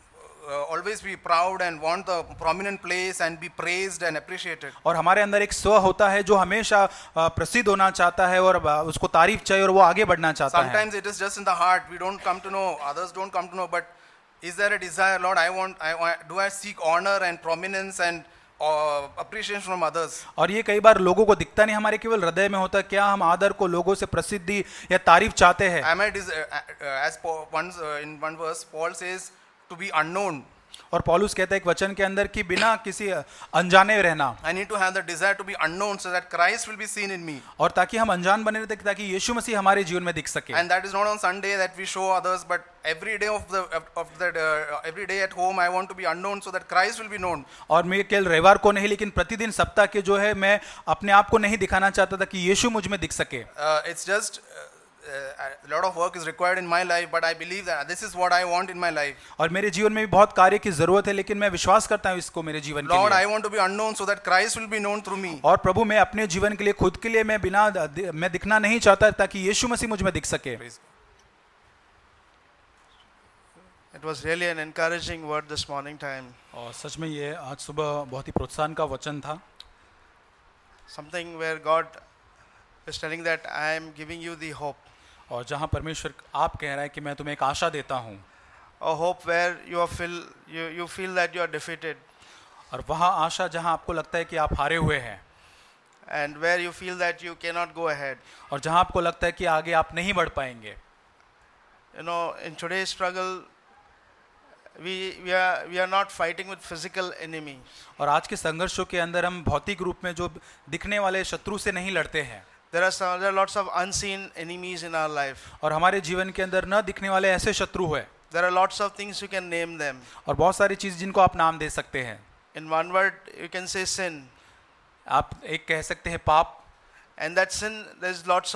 always be proud and want the prominent place and be praised and appreciated. और हमारे अंदर एक स्व होता है जो हमेशा प्रसिद्ध होना चाहता है और उसको तारीफ चाहिए और वो आगे बढ़ना चाहता है. Sometimes it is just in the heart. We don't come to know, others don't come to know, but is there a desire, Lord, do I seek honor and prominence and appreciation from others? और ये कई बार लोगों को दिखता नहीं, हमारे केवल हृदय में होता है. क्या हम आदर को, लोगों से प्रसिद्धि या तारीफ चाहते हैं? As in one verse, Paul says to be unknown. और पौलुस कहता है एक वचन के अंदर कि बिना किसी अनजाने रहना. I need to have the desire to be unknown so that Christ will be seen in me. और ताकि हम अनजान बने रहते, ताकि यीशु मसीह हमारे जीवन में दिख सके. And that is not on Sunday that we show others, but every day every day at home I want to be unknown so that Christ will be known. और मैं केवल रविवार को नहीं, लेकिन प्रतिदिन सप्ताह के जो है मैं अपने आप को नहीं दिखाना चाहता था कि यीशु मुझ में दिख सके. It's just a lot of work is required in my life, but I believe that this is what I want in my life. और मेरे जीवन में भी बहुत कार्य की जरूरत है, लेकिन मैं विश्वास करता हूँ इसको मेरे जीवन के Lord, लिए. I want to be unknown so that Christ will be known through me. और प्रभु मैं अपने जीवन के लिए, खुद के लिए मैं दिखना नहीं चाहता ताकि यीशु मसीह मुझ में दिख सके. It was really an encouraging word this morning time. और सच में ये आज सुबह बहुत ही प्रोत्साहन का वचन था. Something where God is telling that I am giving you the hope. और जहाँ परमेश्वर आप कह रहा है कि मैं तुम्हें एक आशा देता हूँ. A hope where you feel that you are defeated. और वहाँ आशा जहाँ आपको लगता है कि आप हारे हुए हैं. And where you feel that you cannot go ahead. और जहाँ आपको लगता है कि आगे आप नहीं बढ़ पाएंगे. You know, in today's struggle, we are not fighting with physical enemy. और आज के संघर्षों के अंदर हम भौतिक रूप में जो दिखने वाले शत्रु से नहीं लड़ते हैं. There are lots of unseen enemies in our life. और हमारे जीवन के अंदर न दिखने वाले ऐसे शत्रु हैं. There are lots of things you can name them. और बहुत सारी चीज जिनको आप नाम दे सकते हैं. In one word, you can say sin. आप एक कह सकते हैं पाप. And that sin, there's lots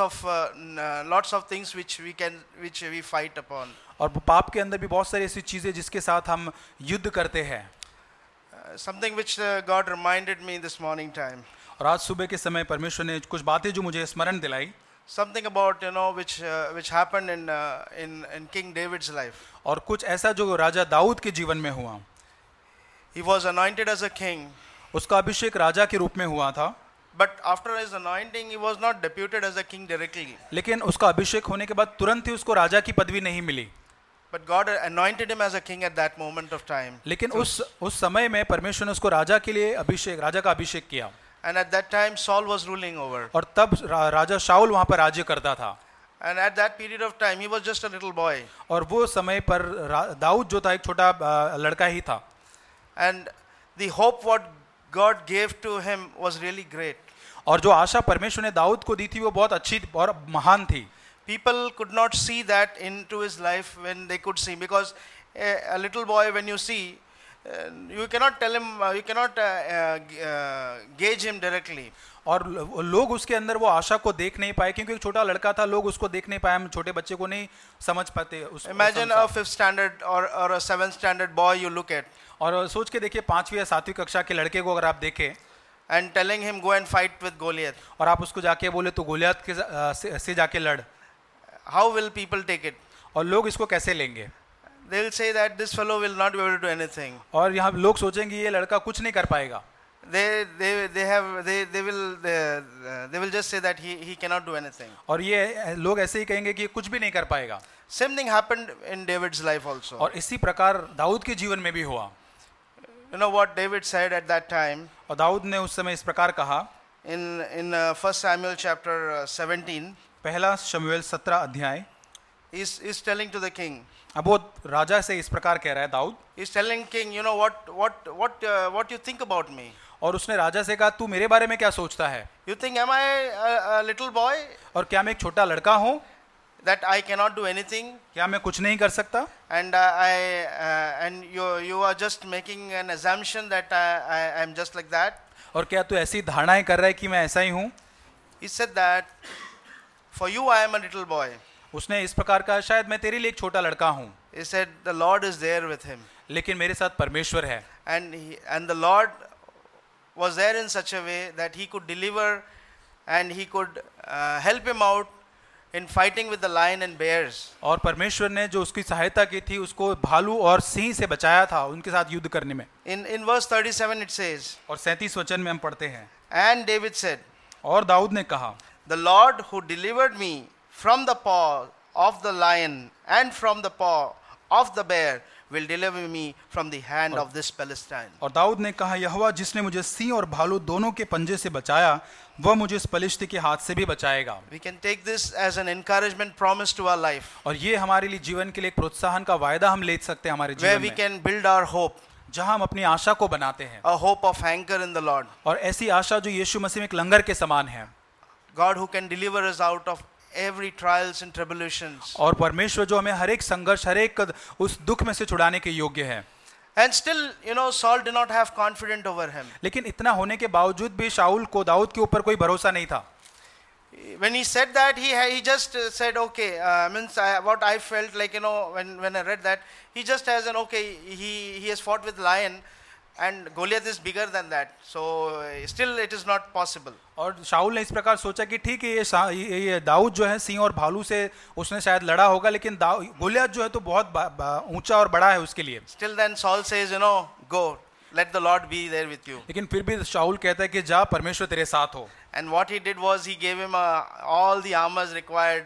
of things which we fight upon. और पाप के अंदर भी बहुत सारी ऐसी चीजें जिसके साथ हम युद्ध करते हैं. Something which God reminded me this morning time. और आज सुबह के समय परमेश्वर ने कुछ बातें जो मुझे स्मरण दिलाई. Something about which happened in King David's life. और कुछ ऐसा जो राजा दाऊद के जीवन में हुआ. He was anointed as a king. उसका अभिषेक राजा के रूप में हुआ था. But after his anointing, he was not deputed as a king directly. लेकिन उसका अभिषेक होने के बाद तुरंत ही उसको राजा की पदवी नहीं मिली. But God anointed him as a king at that moment of time. लेकिन उस समय में परमेश्वर ने उसको राजा के लिए राजा का अभिषेक किया. And at that time Saul was ruling over. और तब राजा शाऊल वहाँ पर राज्य करता था. And at that period of time he was just a little boy. और वो समय पर दाऊद जो था एक छोटा लड़का ही था. And the hope what God gave to him was really great. और जो आशा परमेश्वर ने दाऊद को दी थी वो बहुत अच्छी और महान थी. People could not see that into his life when they could see, because a little boy, when you see, you cannot tell him, you cannot gauge him directly. और लोग उसके अंदर वो आशा को देख नहीं पाए क्योंकि एक छोटा लड़का था. लोग उसको देख नहीं पाए, हम छोटे बच्चे को नहीं समझ पाते. Imagine a 5th standard or a 7th standard boy you look at. और सोच के देखिए 5वीं या 7वीं कक्षा के लड़के को अगर आप देखें and telling him go and fight with Goliath. और आप उसको जाके बोले तो गोलियत के से जाके लड़. How will people take it? और लोग इसको कैसे लेंगे? They will say that this fellow will not be able to do anything. और यहाँ लोग सोचेंगे ये लड़का कुछ नहीं कर पाएगा. They will just say that he cannot do anything. और ये लोग ऐसे ही कहेंगे कि ये कुछ भी नहीं कर पाएगा. Same thing happened in David's life also. और इसी प्रकार दाऊद के जीवन में भी हुआ. You know what David said at that time? और दाऊद ने उस समय इस प्रकार कहा. In 1 Samuel chapter 17. पहला शमूएल 17 अध्याय. He's telling to the king. अब वो राजा से इस प्रकार कह रहा है Dawood. He's telling king, you know what you think about me? और उसने राजा से कहा तू मेरे बारे में क्या सोचता है? You think am I a little boy? और क्या मैं एक छोटा लड़का हूँ? That I cannot do anything? क्या मैं कुछ नहीं कर सकता? And you are just making an assumption that I am just like that? और क्या तू ऐसी धारणाएं कर रहा है कि मैं ऐसा ही हूँ? He said that for you I am a little boy. उसने इस प्रकार कहा शायद मैं तेरे लिए एक छोटा लड़का हूँ. He said the Lord is there with him. लेकिन मेरे साथ परमेश्वर है. And the Lord was there in such a way that he could deliver and he could help him out in fighting with the lion and bears. और परमेश्वर ने जो उसकी सहायता की थी उसको भालू और सिंह से बचाया था उनके साथ युद्ध करने में। In verse 37 it says, और 37 वचन में हम पढ़ते हैं, and David said, और दाऊद ने कहा, the Lord who delivered me from the paw of the lion and from the paw of the bear will deliver me from the hand of this Philistine. और दाऊद ने कहा, यहोवा जिसने मुझे सिंह और भालू दोनों के पंजे से बचाया वह मुझे इस पलिश्ती के हाथ से भी बचाएगा। We can take this as an encouragement promise to our life, और ये हमारे लिए जीवन के लिए एक प्रोत्साहन का वायदा हम ले सकते हैं हमारे where जीवन we में, can build our hope, जहां हम अपनी आशा को बनाते हैं, a hope of anchor in the Lord. और ऐसी आशा जो यीशु मसीह में एक लंगर के समान है। God who can deliver us out of every trials and tribulations. और परमेश्वर जो हमें हर एक संघर्ष, हर एक उस दुख में से छुड़ाने के योग्य है। And still, Saul did not have confidence over him. लेकिन इतना होने के बावजूद भी शाऊल को दाऊद के ऊपर कोई भरोसा नहीं था। When he said that, he just said, okay, what I felt like, when I read that, he just has an, okay, he has fought with lion and Goliath is bigger than that. So still it is not possible. और शाऊल ने इस प्रकार सोचा कि ठीक है ये दाऊद जो है सिंह और भालू से उसने शायद लड़ा होगा, लेकिन गोलियत जो है तो बहुत ऊंचा और बड़ा है उसके लिए। Still then Saul says, go, let the Lord be there with you. लेकिन फिर भी शाऊल कहता है कि जा, परमेश्वर तेरे साथ हो। And what he did was he gave him all the armors required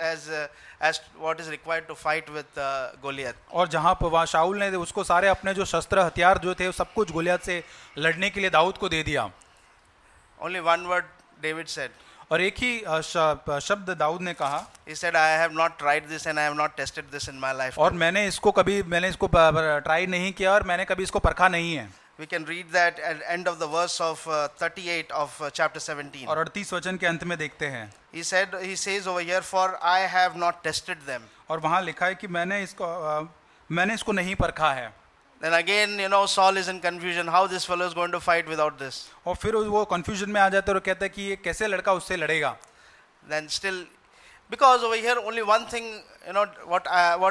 as what is required to fight with Goliath. और जहाँ पर वहाँ शाऊल ने उसको सारे अपने जो शस्त्र हथियार जो थे सब कुछ गोलियत से लड़ने के लिए दाऊद को दे दिया। Only one word David said. और एक ही शब्द दाऊद ने कहा, He said, I have not tried this and I have not tested this in my life. और मैंने इसको ट्राई नहीं किया और मैंने कभी इसको परखा नहीं है। We can read that at the end of the verse of 38 of chapter 17. और 38 वचन के अंत में देखते हैं, He says over here, for I have not tested them. और वहाँ लिखा है कि मैंने इसको नहीं परखा है। Then again, Saul is in confusion. How this fellow is going to fight without this? और फिर वो कंफ्यूजन में आ जाता है और कहता है कि ये कैसे लड़का उससे लड़ेगा। Then still, because over here only one thing, what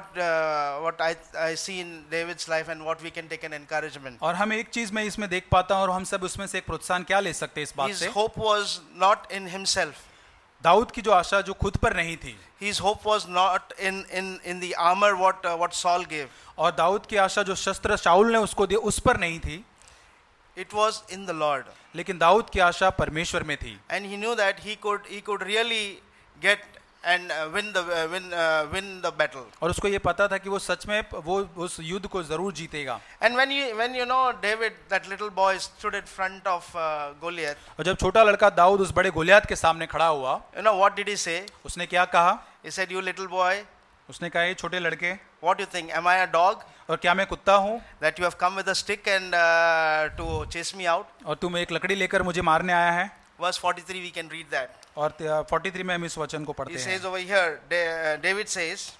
I see in David's life and what we can take an encouragement. और हम एक चीज मैं इसमें देख पाता हूँ और हम सब उसमें से एक प्रोत्साहन क्या ले सकते हैं इस बात His से। hope was not in himself. Dawood की जो आशा जो खुद पर नहीं थी, His hope was not in the armor what Saul gave. और दाऊद की आशा जो शस्त्र शाऊल ने उसको दिए उस पर नहीं थी, It was in the Lord. लेकिन दाऊद की आशा परमेश्वर में थी। And he knew that he could really get and win the battle. और उसको ये पता था कि वो सच में वो उस युद्ध को जरूर जीतेगा। And when David, that little boy, stood in front of Goliath, और जब छोटा लड़का दाऊद उस बड़े गोलियत के सामने खड़ा हुआ, what did he say? उसने क्या कहा? He said, you little boy, उसने कहा, ये छोटे लड़के, what do you think? Am I a dog और क्या मैं कुत्ता हूँ that you have come with a stick and to chase me out? और तुम एक लकड़ी लेकर मुझे मारने आया है? Verse 43 we can read that. और 43 में हम इस वचन को पढ़ते He हैं। says over here, David says,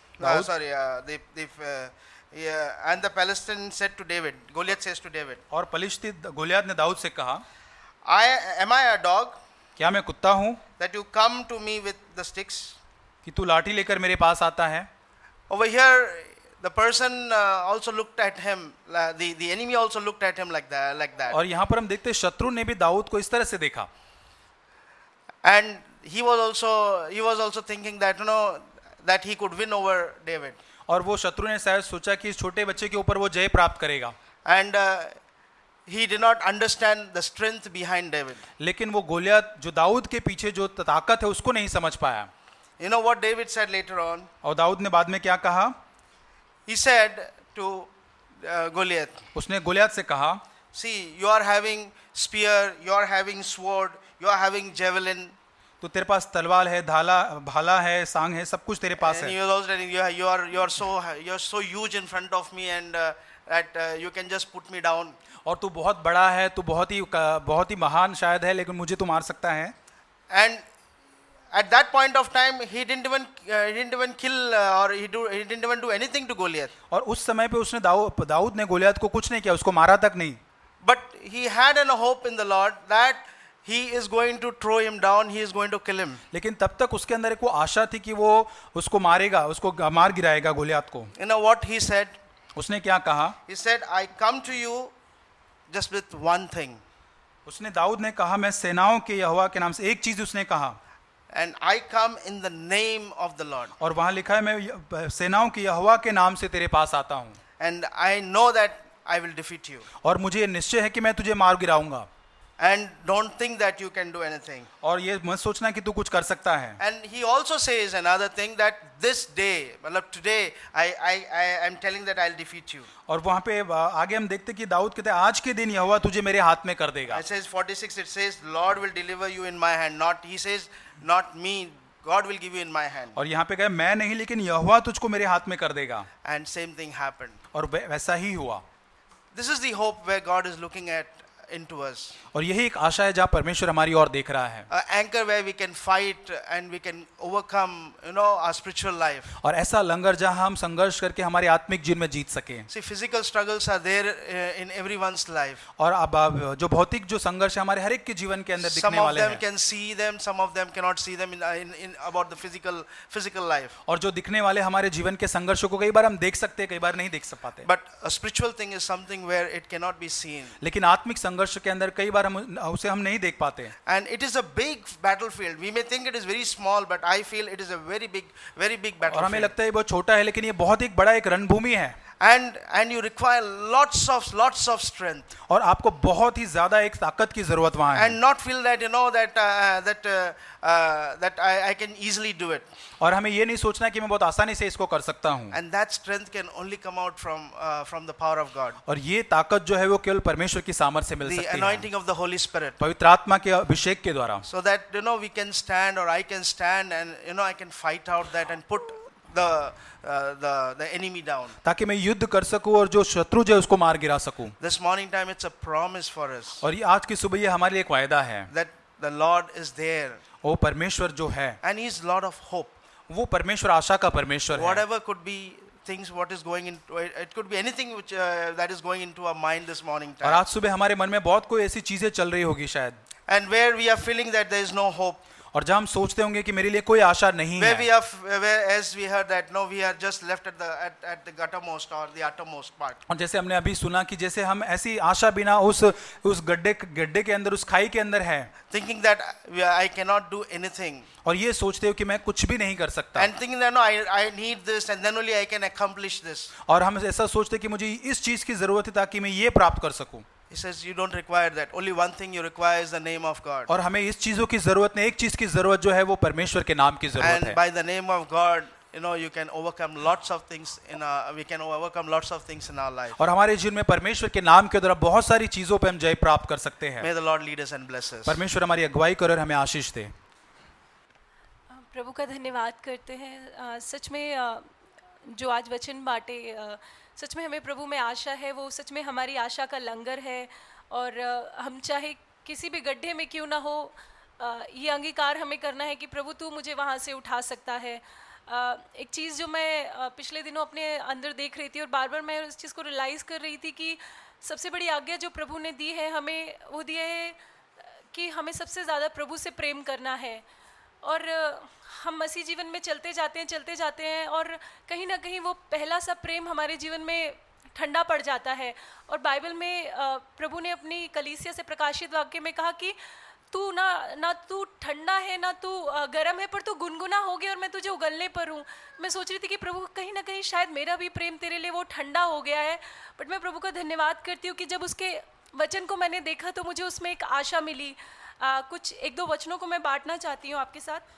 and the Palestinian said to David, Goliath says to David, और पलिश्ती गोलियत ने दाऊद से कहा, am I a dog क्या मैं कुत्ता हूँ that you come to me with the sticks? कि तू लाठी लेकर मेरे पास आता है? Over here, the person also looked at him, the enemy also looked at him like that. और यहाँ पर हम देखते हैं शत्रु ने भी दाऊद को इस तरह से देखा। And he was also thinking that that he could win over David. और वो शत्रु ने शायद सोचा कि इस छोटे बच्चे के ऊपर वो जय प्राप्त करेगा। And he did not understand the strength behind David. लेकिन वो गोलियत जो दाऊद के पीछे जो ताकत है उसको नहीं समझ पाया। You know what David said later on? और दाऊद ने बाद में क्या कहा? He said to Goliath, उसने गोलियत से कहा, see, you are having spear, you are having sword, you are having javelin. तो तेरे पास तलवार है, भाला है, सांग है, सब कुछ तेरे पास And है। he was also telling you are so huge in front of me and that you can just put me down. और तू बहुत बड़ा है, तू बहुत ही महान शायद है, लेकिन मुझे तू मार सकता है। And at that point of time, he didn't even kill or he didn't even do anything to Goliath. और उस समय पे उसने दाऊद ने गोलियत को कुछ नहीं किया, उसको मारा तक नहीं। But he had a hope in the Lord that he is going to throw him down, he is going to kill him. लेकिन तब तक उसके अंदर एक वो आशा थी कि वो उसको मारेगा, उसको मार गिराएगा गोलियत को। You know what he said? उसने क्या कहा? He said, I come to you just with one thing. उसने दाऊद ने कहा, मैं सेनाओं के यहोवा के नाम से, एक चीज उसने कहा, and I come in the name of the Lord. और वहाँ लिखा है मैं सेनाओं की यहोवा के नाम से तेरे पास आता हूँ And I know that I will defeat you. और मुझे ये निश्चय है कि मैं तुझे मार गिराऊंगा And don't think that you can do anything. और ये मत सोचना कि तू कुछ कर सकता है। And he also says another thing, that this day, मतलब today, I am telling that I'll defeat you. और वहाँ पे आगे हम देखते कि दाऊद कहते हैं आज के दिन यहोवा तुझे मेरे हाथ में कर देगा। It says 46, it says, Lord will deliver you in my hand. Not, he says, not me, God will give you in my hand. और यहाँ पे कहे मैं नहीं लेकिन यहोवा तुझको मेरे हाथ में कर देगा। And same thing happened. और वैसा ही हुआ। This is the hope where God is looking at into us. और यही एक आशा है जहाँ परमेश्वर हमारी ओर देख रहा है। An anchor where we can fight and we can overcome, our spiritual life. और ऐसा लंगर जहाँ हम संघर्ष करके हमारे आत्मिक जीवन में जीत सके। See, physical struggles are there in everyone's life. और अब जो भौतिक जो संघर्ष है हमारे हर एक के जीवन के अंदर Some दिखने of वाले them हैं। can see them, some of them cannot see them in about the physical life. और जो दिखने वाले हमारे जीवन के संघर्षों को कई बार हम देख सकते हैं, कई बार नहीं देख पाते। But a spiritual thing is something where it cannot be seen. लेकिन आत्मिक संघर्ष के अंदर कई बार हम उसे हम नहीं देख पाते। And it is a big battlefield. We may think it is very small, but I feel it is a very big और हमें battlefield. लगता है बहुत छोटा है लेकिन ये बहुत एक बड़ा एक रणभूमि है। And you require lots of strength. और आपको बहुत ही ज्यादा एक ताकत की जरूरत वहाँ है। And not feel that that I can easily do it. और हमें ये नहीं सोचना कि मैं बहुत आसानी से इसको कर सकता हूँ। And that strength can only come out from the power of God. और ये ताकत जो है वो केवल परमेश्वर की सामर्थ्य से मिल The सकती है, anointing of the Holy Spirit. पवित्र आत्मा के अभिषेक के द्वारा। So that we can stand, or I can stand, and I can fight out that and put the enemy down. ताकि मैं युद्ध कर सकूं और जो शत्रु जो है उसको मार गिरा सकूं। This morning time, it's a promise for us और ये आज की सुबह ये हमारे लिए एक वायदा है। that the Lord is there, वो परमेश्वर जो है and He is Lord of hope. वो परमेश्वर आशा का परमेश्वर है। Whatever could be things, what is going into it could be anything which that is going into our mind this morning और time, आज सुबह हमारे मन में बहुत कोई ऐसी चीजें चल रही होगी शायद, and where we are feeling that there is no hope, और जहाँ हम सोचते होंगे कि मेरे लिए कोई आशा नहीं where है, as we heard that we are just left at the guttermost or the uttermost part. और जैसे हमने अभी सुना कि जैसे हम ऐसी आशा बिना उस गड्ढे के अंदर, उस खाई के अंदर है, Thinking that I cannot do anything, और ये सोचते हो कि मैं कुछ भी नहीं कर सकता, and thinking that no, I need this, and then only I can accomplish this. और हम ऐसा सोचते हैं कि मुझे इस चीज की जरूरत है ताकि मैं ये प्राप्त कर सकूं। He says you don't require that. Only one thing you require is the name of God. और हमें इस चीजों की जरूरत नहीं, एक चीज की जरूरत जो है वो परमेश्वर के नाम की जरूरत And है। by the name of God, you can overcome lots of things we can overcome lots of things in our life. और हमारे जीवन में परमेश्वर के नाम के द्वारा बहुत सारी चीजों पे हम जय प्राप्त कर सकते हैं। May the Lord lead us and bless us. परमेश्वर हमारी अगुवाई करे और हमें आशीष दे। प्रभु का धन्यवाद करते हैं। सच में जो आज वचन बांटे, सच में हमें प्रभु में आशा है, वो सच में हमारी आशा का लंगर है। और हम चाहे किसी भी गड्ढे में क्यों ना हो, ये अंगीकार हमें करना है कि प्रभु तू मुझे वहाँ से उठा सकता है। एक चीज़ जो मैं पिछले दिनों अपने अंदर देख रही थी और बार बार मैं उस चीज़ को रियलाइज़ कर रही थी कि सबसे बड़ी आज्ञा जो प्रभु ने दी है हमें, वो दी है कि हमें सबसे ज़्यादा प्रभु से प्रेम करना है। और हम मसीह जीवन में चलते जाते हैं और कहीं ना कहीं वो पहला सा प्रेम हमारे जीवन में ठंडा पड़ जाता है। और बाइबल में प्रभु ने अपनी कलीसिया से प्रकाशित वाक्य में कहा कि तू ना तू ठंडा है ना तू गर्म है, पर तू गुनगुना हो गया और मैं तुझे उगलने पर हूँ। मैं सोच रही थी कि प्रभु कहीं ना कहीं शायद मेरा भी प्रेम तेरे लिए वो ठंडा हो गया है। बट मैं प्रभु का धन्यवाद करती हूँ कि जब उसके वचन को मैंने देखा तो मुझे उसमें एक आशा मिली। कुछ एक दो वचनों को मैं बांटना चाहती हूँ आपके साथ।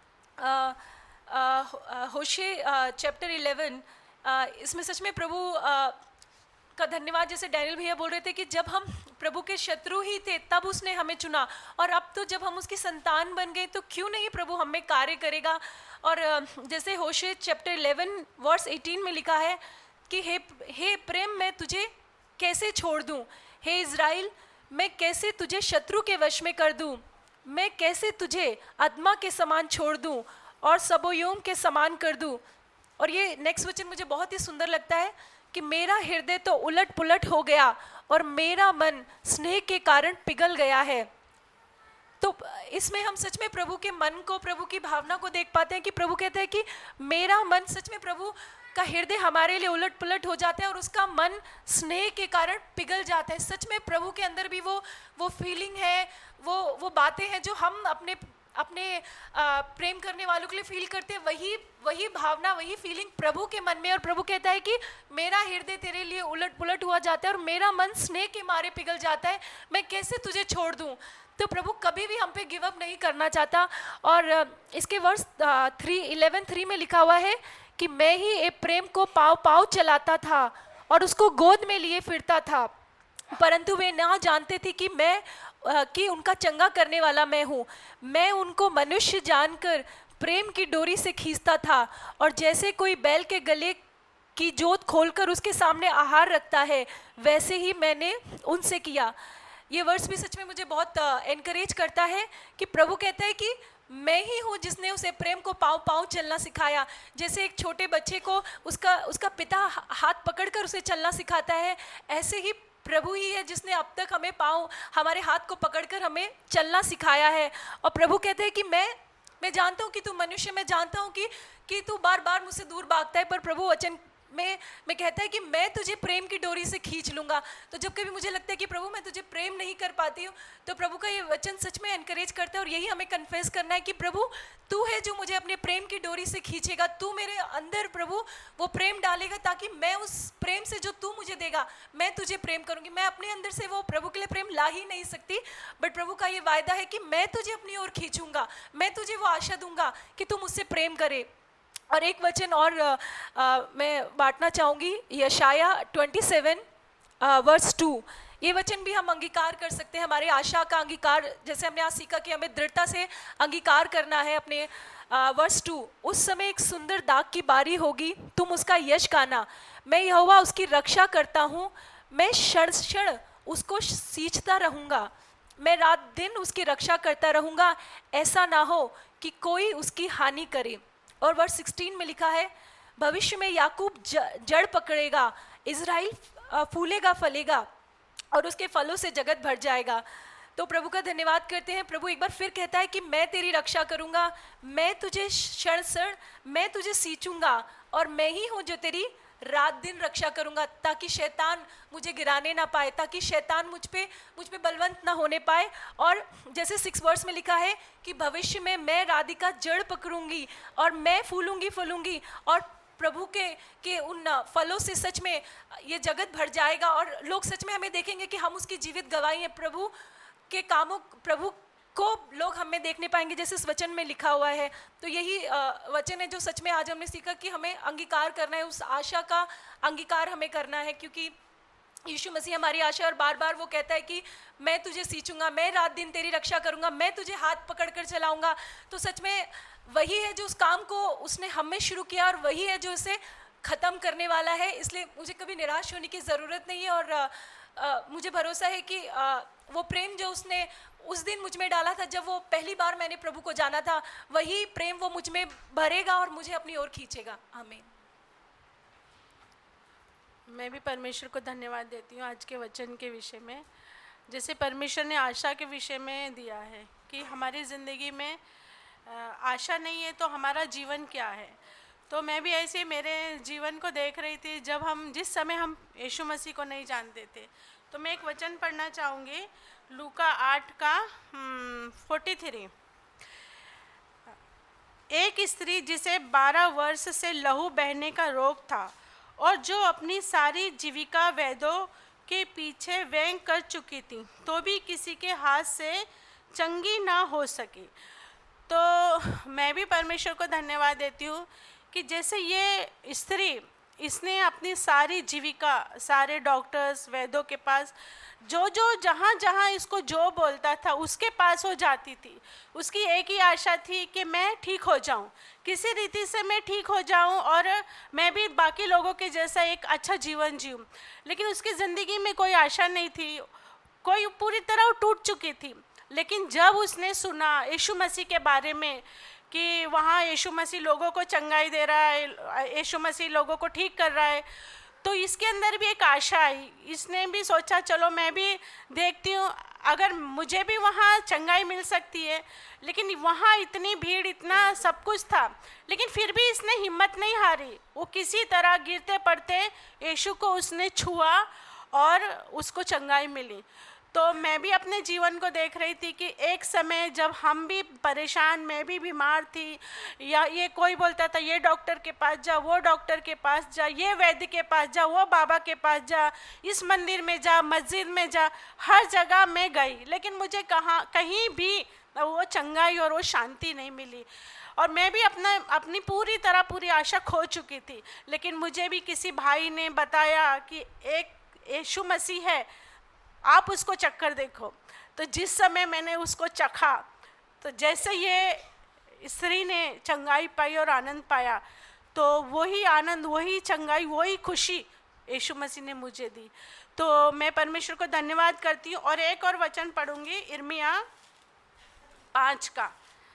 होशे चैप्टर 11, इसमें सच में प्रभु का धन्यवाद। जैसे डैनियल भैया बोल रहे थे कि जब हम प्रभु के शत्रु ही थे तब उसने हमें चुना, और अब तो जब हम उसकी संतान बन गए तो क्यों नहीं प्रभु हम में कार्य करेगा। और जैसे होशे चैप्टर 11 वर्स 18 में लिखा है कि हे प्रेम, मैं तुझे कैसे छोड़ दूं, हे इज़राइल मैं कैसे तुझे शत्रु के वश में कर दूं, मैं कैसे तुझे अदमा के समान छोड़ दूं और सबोयोम के समान कर दूं। और ये नेक्स्ट वचन मुझे बहुत ही सुंदर लगता है कि मेरा हृदय तो उलट पुलट हो गया और मेरा मन स्नेह के कारण पिघल गया है। तो इसमें हम सच में प्रभु के मन को, प्रभु की भावना को देख पाते हैं कि प्रभु कहते हैं कि मेरा मन, सच में प्रभु का हृदय हमारे लिए उलट पुलट हो जाता है और उसका मन स्नेह के कारण पिघल जाता है। सच में प्रभु के अंदर भी वो फीलिंग है, वो बातें हैं जो हम अपने अपने प्रेम करने वालों के लिए फील करते हैं, वही भावना, वही फीलिंग प्रभु के मन में। और प्रभु कहता है कि मेरा हृदय तेरे लिए उलट पुलट हुआ जाता है और मेरा मन स्नेह के मारे पिघल जाता है, मैं कैसे तुझे छोड़ दूं। तो प्रभु कभी भी हम पे गिव अप नहीं करना चाहता। और इसके वर्ष 11:3 में लिखा हुआ है कि मैं ही एक प्रेम को पाँव पाँव चलाता था और उसको गोद में लिए फिरता था, परंतु वे ना जानते थे कि उनका चंगा करने वाला मैं हूँ। मैं उनको मनुष्य जानकर प्रेम की डोरी से खींचता था, और जैसे कोई बैल के गले की जोत खोलकर उसके सामने आहार रखता है, वैसे ही मैंने उनसे किया। ये वर्स भी सच में मुझे बहुत एनकरेज करता है कि प्रभु कहता है कि मैं ही हूँ जिसने उसे प्रेम को पाँव पाँव चलना सिखाया। जैसे एक छोटे बच्चे को उसका पिता हाथ पकड़कर उसे चलना सिखाता है, ऐसे ही प्रभु ही है जिसने अब तक हमारे हाथ को पकड़कर हमें चलना सिखाया है। और प्रभु कहते हैं कि मैं जानता हूँ कि तू मनुष्य, मैं जानता हूँ कि तू बार बार मुझसे दूर भागता है, पर प्रभु वचन में कहता है कि मैं तुझे प्रेम की डोरी से खींच लूँगा। तो जब कभी मुझे लगता है कि प्रभु मैं तुझे प्रेम नहीं कर पाती हूँ, तो प्रभु का ये वचन सच में एनकरेज करता है। और यही हमें कन्फेस करना है कि प्रभु तू है जो मुझे अपने प्रेम की डोरी से खींचेगा। तू मेरे अंदर प्रभु वो प्रेम डालेगा, ताकि मैं उस प्रेम से जो तू मुझे देगा मैं तुझे प्रेम करूँगी। मैं अपने अंदर से वो प्रभु के लिए प्रेम ला ही नहीं सकती, बट प्रभु का ये वायदा है कि मैं तुझे अपनी ओर खींचूँगा, मैं तुझे वो आशा दूंगा कि तू मुझसे प्रेम करे। और एक वचन और मैं बांटना चाहूँगी, यशाया 27:2। ये वचन भी हम अंगीकार कर सकते हैं, हमारे आशा का अंगीकार, जैसे हमने आज सीखा कि हमें दृढ़ता से अंगीकार करना है अपने। वर्स 2, उस समय एक सुंदर दाग की बारी होगी, तुम उसका यश गाना। मैं यहोवा उसकी रक्षा करता हूँ, मैं क्षण क्षण उसको सींचता रहूँगा, मैं रात दिन उसकी रक्षा करता रहूँगा, ऐसा ना हो कि कोई उसकी हानि करे। और वर्स 16 में लिखा है, भविष्य में याकूब जड़ पकड़ेगा, इज़राइल फूलेगा फलेगा और उसके फलों से जगत भर जाएगा। तो प्रभु का धन्यवाद करते हैं। प्रभु एक बार फिर कहता है कि मैं तेरी रक्षा करूँगा, मैं तुझे क्षण क्षण मैं तुझे सींचूंगा, और मैं ही हूँ जो तेरी रात दिन रक्षा करूँगा, ताकि शैतान मुझे गिराने ना पाए, ताकि शैतान मुझ पे बलवंत ना होने पाए। और जैसे 6 वर्स में लिखा है कि भविष्य में मैं राधिका जड़ पकड़ूंगी और मैं फूलूंगी फूलूंगी, और प्रभु के उन फलों से सच में ये जगत भर जाएगा, और लोग सच में हमें देखेंगे कि हम उसकी जीवित गवाही हैं। प्रभु के कामों, प्रभु को लोग हमें देखने पाएंगे, जैसे इस वचन में लिखा हुआ है। तो यही वचन है जो सच में आज हमने सीखा कि हमें अंगीकार करना है, उस आशा का अंगीकार हमें करना है, क्योंकि यीशु मसीह हमारी आशा। और बार बार वो कहता है कि मैं तुझे सींचूंगा, मैं रात दिन तेरी रक्षा करूंगा, मैं तुझे हाथ पकड़ कर चलाऊंगा। तो सच में वही है जो उस काम को उसने हमें शुरू किया, और वही है जो इसे ख़त्म करने वाला है। इसलिए मुझे कभी निराश होने की ज़रूरत नहीं है, और मुझे भरोसा है कि वो प्रेम जो उसने उस दिन मुझ में डाला था, जब वो पहली बार मैंने प्रभु को जाना था, वही प्रेम वो मुझ में भरेगा और मुझे अपनी ओर खींचेगा। आमीन। मैं भी परमेश्वर को धन्यवाद देती हूँ आज के वचन के विषय में। जैसे परमेश्वर ने आशा के विषय में दिया है कि हमारी ज़िंदगी में आशा नहीं है तो हमारा जीवन क्या है। तो मैं भी ऐसे मेरे जीवन को देख रही थी, जिस समय हम यीशु मसीह को नहीं जानते थे। तो मैं एक वचन पढ़ना चाहूँगी, लूका 8:43। एक स्त्री जिसे 12 वर्ष से लहू बहने का रोग था और जो अपनी सारी जीविका वैद्यों के पीछे व्यय कर चुकी थी, तो भी किसी के हाथ से चंगी ना हो सकी। तो मैं भी परमेश्वर को धन्यवाद देती हूँ कि जैसे ये स्त्री, इसने अपनी सारी जीविका सारे डॉक्टर्स वैद्यों के पास जहाँ इसको जो बोलता था उसके पास हो जाती थी। उसकी एक ही आशा थी कि मैं ठीक हो जाऊं, किसी रीति से मैं ठीक हो जाऊं और मैं भी बाकी लोगों के जैसा एक अच्छा जीवन जीऊं। लेकिन उसकी ज़िंदगी में कोई आशा नहीं थी, कोई पूरी तरह टूट चुकी थी। लेकिन जब उसने सुना यीशु मसीह के बारे में कि वहाँ यीशु मसीह लोगों को चंगाई दे रहा है, यीशु मसीह लोगों को ठीक कर रहा है, तो इसके अंदर भी एक आशा आई। इसने भी सोचा चलो मैं भी देखती हूँ, अगर मुझे भी वहाँ चंगाई मिल सकती है। लेकिन वहाँ इतनी भीड़, इतना सब कुछ था, लेकिन फिर भी इसने हिम्मत नहीं हारी। वो किसी तरह गिरते पड़ते यीशु को उसने छुआ और उसको चंगाई मिली। तो मैं भी अपने जीवन को देख रही थी कि एक समय जब हम भी परेशान, मैं भी बीमार थी, या ये कोई बोलता था ये डॉक्टर के पास जा, वो डॉक्टर के पास जा, ये वैद्य के पास जा, वो बाबा के पास जा, इस मंदिर में जा, मस्जिद में जा, हर जगह मैं गई, लेकिन मुझे कहीं भी वो चंगाई और वो शांति नहीं मिली। और मैं भी अपनी पूरी आशा खो चुकी थी। लेकिन मुझे भी किसी भाई ने बताया कि एक यीशु मसीह है, आप उसको चक्कर देखो। तो जिस समय मैंने उसको चखा, तो जैसे ये स्त्री ने चंगाई पाई और आनंद पाया, तो वही आनंद, वही चंगाई, वही खुशी यीशु मसीह ने मुझे दी। तो मैं परमेश्वर को धन्यवाद करती हूँ। और एक और वचन पढ़ूंगी, यिर्मयाह 5 का।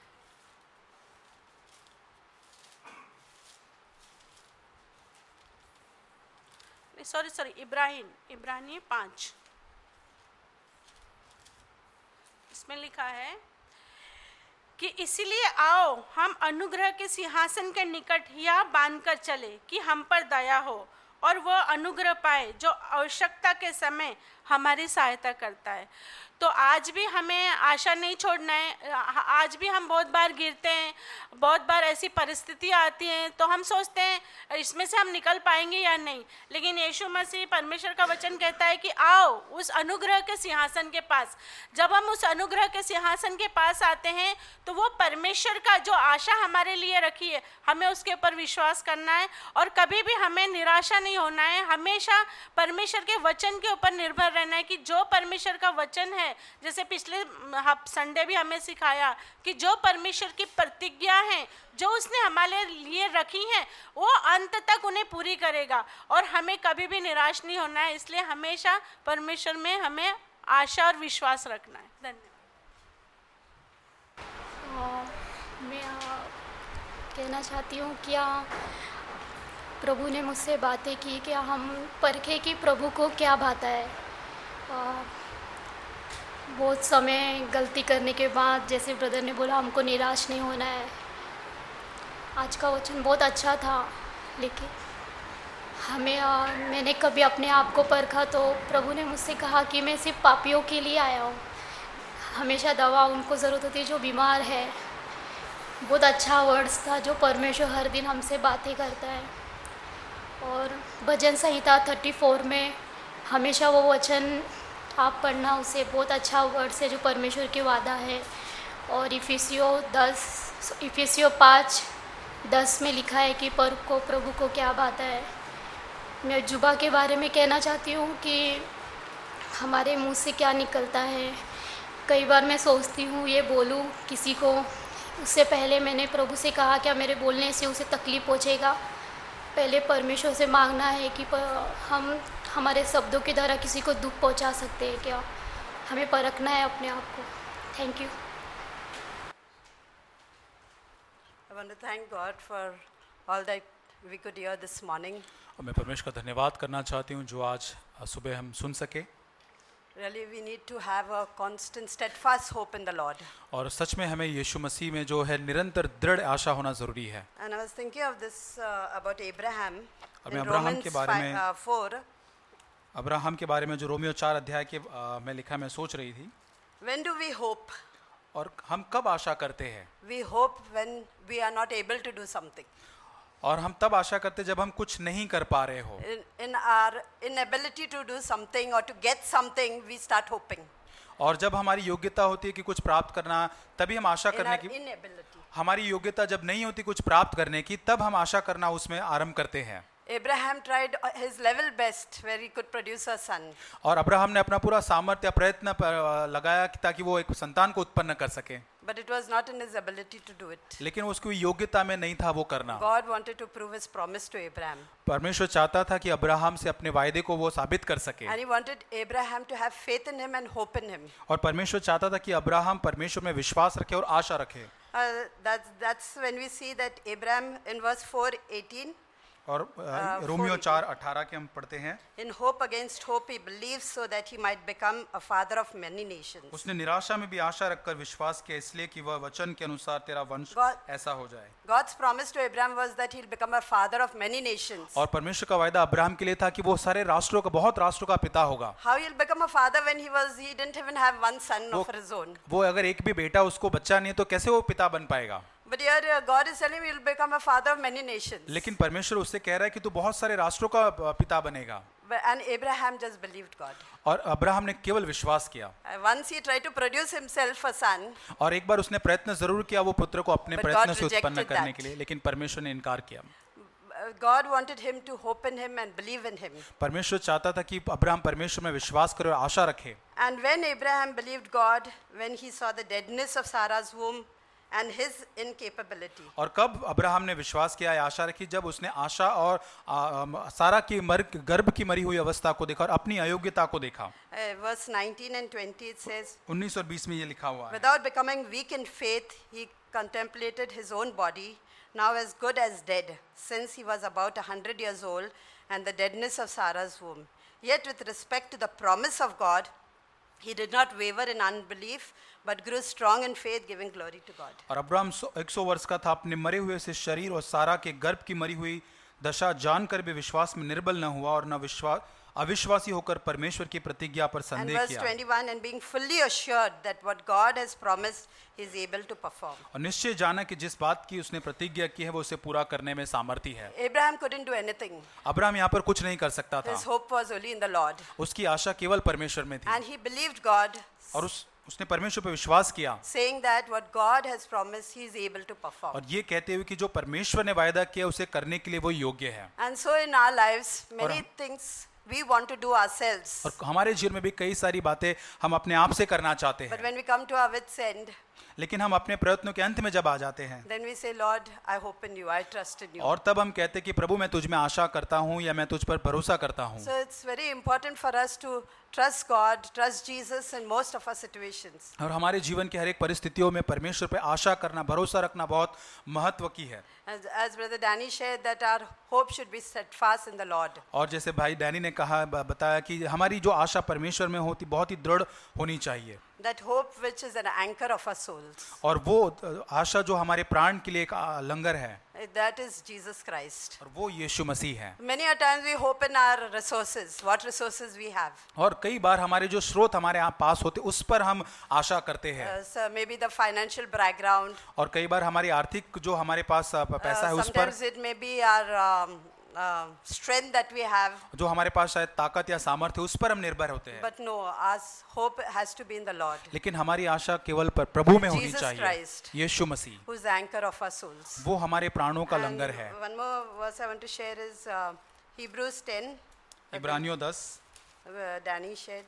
सॉरी इब्रानी 5। इसमें लिखा है कि इसीलिए आओ हम अनुग्रह के सिंहासन के निकट या बांधकर चले कि हम पर दया हो और वह अनुग्रह पाए जो आवश्यकता के समय हमारी सहायता करता है। तो आज भी हमें आशा नहीं छोड़ना है। आज भी हम बहुत बार गिरते हैं, बहुत बार ऐसी परिस्थिति आती हैं, तो हम सोचते हैं इसमें से हम निकल पाएंगे या नहीं। लेकिन यीशु मसीह, परमेश्वर का वचन कहता है कि आओ उस अनुग्रह के सिंहासन के पास। जब हम उस अनुग्रह के सिंहासन के पास आते हैं, तो वो परमेश्वर का जो आशा हमारे लिए रखी है, हमें उसके ऊपर विश्वास करना है और कभी भी हमें निराशा नहीं होना है। हमेशा परमेश्वर के वचन के ऊपर निर्भर रहना है कि जो परमेश्वर का वचन है, जैसे पिछले संडे भी हमें सिखाया कि जो परमेश्वर की प्रतिज्ञा है, जो उसने हमारे लिए रखी हैं, वो अंत तक उन्हें पूरी करेगा और हमें कभी भी निराश नहीं होना है। इसलिए हमेशा परमेश्वर में हमें आशा और विश्वास रखना है। धन्यवाद। मैं कहना चाहती हूँ कि प्रभु ने मुझसे बातें की कि हम परखे कि प्रभु को क्या भाता है। बहुत समय गलती करने के बाद, जैसे ब्रदर ने बोला, हमको निराश नहीं होना है। आज का वचन बहुत अच्छा था, लेकिन मैंने कभी अपने आप को परखा तो प्रभु ने मुझसे कहा कि मैं सिर्फ पापियों के लिए आया हूँ। हमेशा दवा उनको ज़रूरत होती है जो बीमार है। बहुत अच्छा वर्ड्स था जो परमेश्वर हर दिन हमसे बातें करता है। और भजन संहिता 34 में हमेशा वो वचन आप पढ़ना, उसे बहुत अच्छा वर्ड्स है जो परमेश्वर के वादा है। और इफिसियों 5:10 में लिखा है कि प्रभु को क्या भाता है। मैं जुबा के बारे में कहना चाहती हूँ कि हमारे मुंह से क्या निकलता है। कई बार मैं सोचती हूँ ये बोलूँ किसी को, उससे पहले मैंने प्रभु से कहा क्या मेरे बोलने से उसे तकलीफ़ पहुँचेगा। पहले परमेश्वर से मांगना है कि हम हमारे शब्दों के द्वारा किसी को दुख पहुंचा सकते हैं क्या। हमें परखना है अपने आप को। Thank you. I want to thank God for all that we could hear this morning. और मैं परमेश्वर का धन्यवाद करना चाहती हूँ जो आज सुबह हम सुन सके। Really, we need to have a constant, steadfast hope in the Lord. और सच में हमें यीशु मसीह में जो है निरंतर दृढ़ आशा होना ज़रूरी है। And I was thinking of this about Abraham मैं in अब्राहम Romans के बारे में 4. अब्राहम के बारे में जो रोमियो 4 अध्याय के में लिखा, मैं सोच रही थी। When do we hope? और हम कब आशा करते हैं? We hope when we are not able to do something. और हम तब आशा करते जब हम कुछ नहीं कर पा रहे हो। In our inability to do something or to get something, we start hoping. और जब हमारी योग्यता होती है कि कुछ प्राप्त करना, तभी हम आशा करने की। Inability. हमारी योग्यता जब नहीं होती कुछ प्राप्त करने की, तब हम आशा करना उसमें आरंभ करते हैं। Abraham tried his level best where he could produce a son. और अब्राहम ने अपना पूरा सामर्थ्य प्रयत्न लगाया ताकि वो एक संतान को उत्पन्न कर सके। But it was not in his ability to do it. लेकिन उसकी योग्यता में नहीं था वो करना। God wanted to prove his promise to Abraham. परमेश्वर चाहता था कि अब्राहम से अपने वायदे को वो साबित कर सके। And he wanted Abraham to have faith in him and hope in him. और परमेश्वर चाहता था कि अब्राहम परमेश्वर में विश्वास रखे और आशा रखे। That's when we see that Abraham in verse 4:18. और रोमियो 4:18 के हम पढ़ते हैं, In hope against hope he believes so that he might become a father of many nations. उसने निराशा में भी आशा रखकर विश्वास किया इसलिए कि वह वचन के अनुसार तेरा वंश God- ऐसा हो जाए। God's promise to Abraham was that he'll become a father of many nations. और परमेश्वर का वायदा अब्राहम के लिए था कि वो सारे राष्ट्रों का, बहुत राष्ट्रों का पिता होगा। How he'll become a father when he didn't even have one son of his own. वो अगर एक भी बेटा उसको बच्चा नहीं है तो कैसे वो पिता बन पाएगा? But here God is telling him you'll become a father of many nations. लेकिन परमेश्वर उससे कह रहा है कि तू बहुत सारे राष्ट्रों का पिता बनेगा। And Abraham just believed God. और अब्राहम ने केवल विश्वास किया। Once he tried to produce himself a son, और एक बार उसने प्रयत्न जरूर किया वो पुत्र को अपने But प्रयत्न God से उत्पन्न rejected करने that. के लिए, लेकिन परमेश्वर ने इनकार किया। God wanted him to hope in him and believe in him. परमेश्वर चाहता था कि अब्राहम परमेश्वर में विश्वास करे और आशा रखे। And when Abraham believed God, when he saw the deadness of Sarah's womb and his incapability, और कब अब्राहम ने विश्वास किया, आशा रखी, जब उसने आशा और सारा की गर्भ की मरी हुई अवस्था को देखा और अपनी अयोग्यता को देखा। verse 19 and 20 it says, 19 और 20 में ये लिखा हुआ है, without becoming weak in faith, he contemplated his own body, now as good as dead, since he was about 100 years old, and the deadness of Sarah's womb. Yet with respect to the promise of God, he did not waver in unbelief, but grew strong in faith, giving glory to God. और Abraham 100 वर्ष का था, अपने मरे हुए से शरीर और सारा के गर्भ की मरी हुई दशा जानकर भी विश्वास में निर्बल न हुआ और न अविश्वासी होकर परमेश्वर की प्रतिज्ञा पर And संदेह verse किया। 21, and being fully assured that what God has promised, he is able to perform. और निश्चय जाना कि जिस बात की उसने प्रतिज्ञा की है वो उसे पूरा करने में सामर्थी है। Abraham couldn't do anything. Abraham यहाँ पर कुछ नहीं कर सकता था, His hope was only in the Lord. उसकी आशा केवल परमेश्वर में थी And he believed God, और उसने परमेश्वर पर विश्वास किया saying that what God has promised, he is able to perform. और ये कहते हुए कि जो परमेश्वर ने वायदा किया उसे करने के लिए वो योग्य है। And so in our lives, many things we want to do ourselves. और हमारे जीवन में भी कई सारी बातें हम अपने आप से करना चाहते But हैं, when we come to our wits' end, लेकिन हम अपने प्रयत्नों के अंत में जब आ जाते हैं then we say, Lord, I hope in you, I trust in you. और तब हम कहते हैं कि प्रभु मैं तुझ में आशा करता हूँ या मैं तुझ पर भरोसा करता हूँ। So it's very important for us to trust God, trust Jesus in most of our situations. और हमारे जीवन के हर एक परिस्थितियों में परमेश्वर पर आशा करना, भरोसा रखना बहुत महत्व की है। As Brother Danny shared, that our hope should be steadfast in the Lord. और जैसे भाई डैनी ने कहा, बताया कि हमारी जो आशा परमेश्वर में होती बहुत ही दृढ़ होनी चाहिए। That hope which is an anchor of our souls. और वो आशा जो हमारे प्राण के लिए एक लंगर है, That is Jesus Christ. और वो यीशु मसीह है। Many a times we hope in our resources, what resources we have. और कई बार हमारे जो स्रोत हमारे यहाँ पास होते उस पर हम आशा करते हैं, So maybe the financial background. और कई बार हमारी आर्थिक जो हमारे पास पैसा है उस पर, Sometimes it may be our strength that we have. जो हमारे पास शायद ताकत या सामर्थ्य उस पर हम निर्भर होते हैं। But no, our hope has to be in the Lord, लेकिन हमारी आशा केवल प्रभु में होनी Jesus चाहिए, Christ. Yeshu Masih, who's the anchor of our souls. वो हमारे प्राणों का And लंगर है। one more verse I want to share is Hebrews 10. इब्रानियों 10 Danny shared.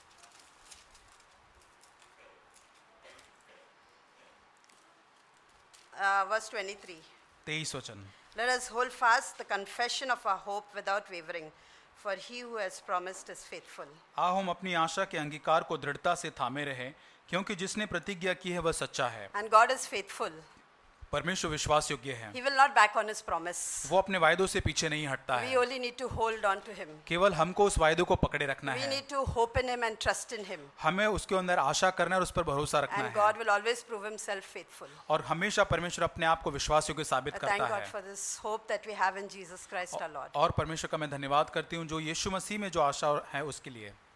Verse 23. 23 वचन। Let us hold fast the confession of our hope without wavering, for he who has promised is faithful. आओ हम अपनी आशा के अंगीकार को दृढ़ता से थामे रहें, क्योंकि जिसने प्रतिज्ञा की है वह सच्चा है। And God is faithful. परमेश्वर विश्वास योग्य है, He will not back on his promise. वो अपने वायदों से पीछे नहीं हटता We है। only need to hold on to him. केवल हमको उस वायदों को पकड़े रखना We है, need to hope in him and trust in him. हमें उसके अंदर आशा करना है और उस पर भरोसा रखना And है, God will always prove himself faithful. और हमेशा परमेश्वर अपने आप को विश्वास योग्य साबित I thank करता God है। for this hope that we have in Jesus Christ our Lord. और परमेश्वर का मैं धन्यवाद करती हूँ जो यीशु मसीह में जो आशा है उसके लिए।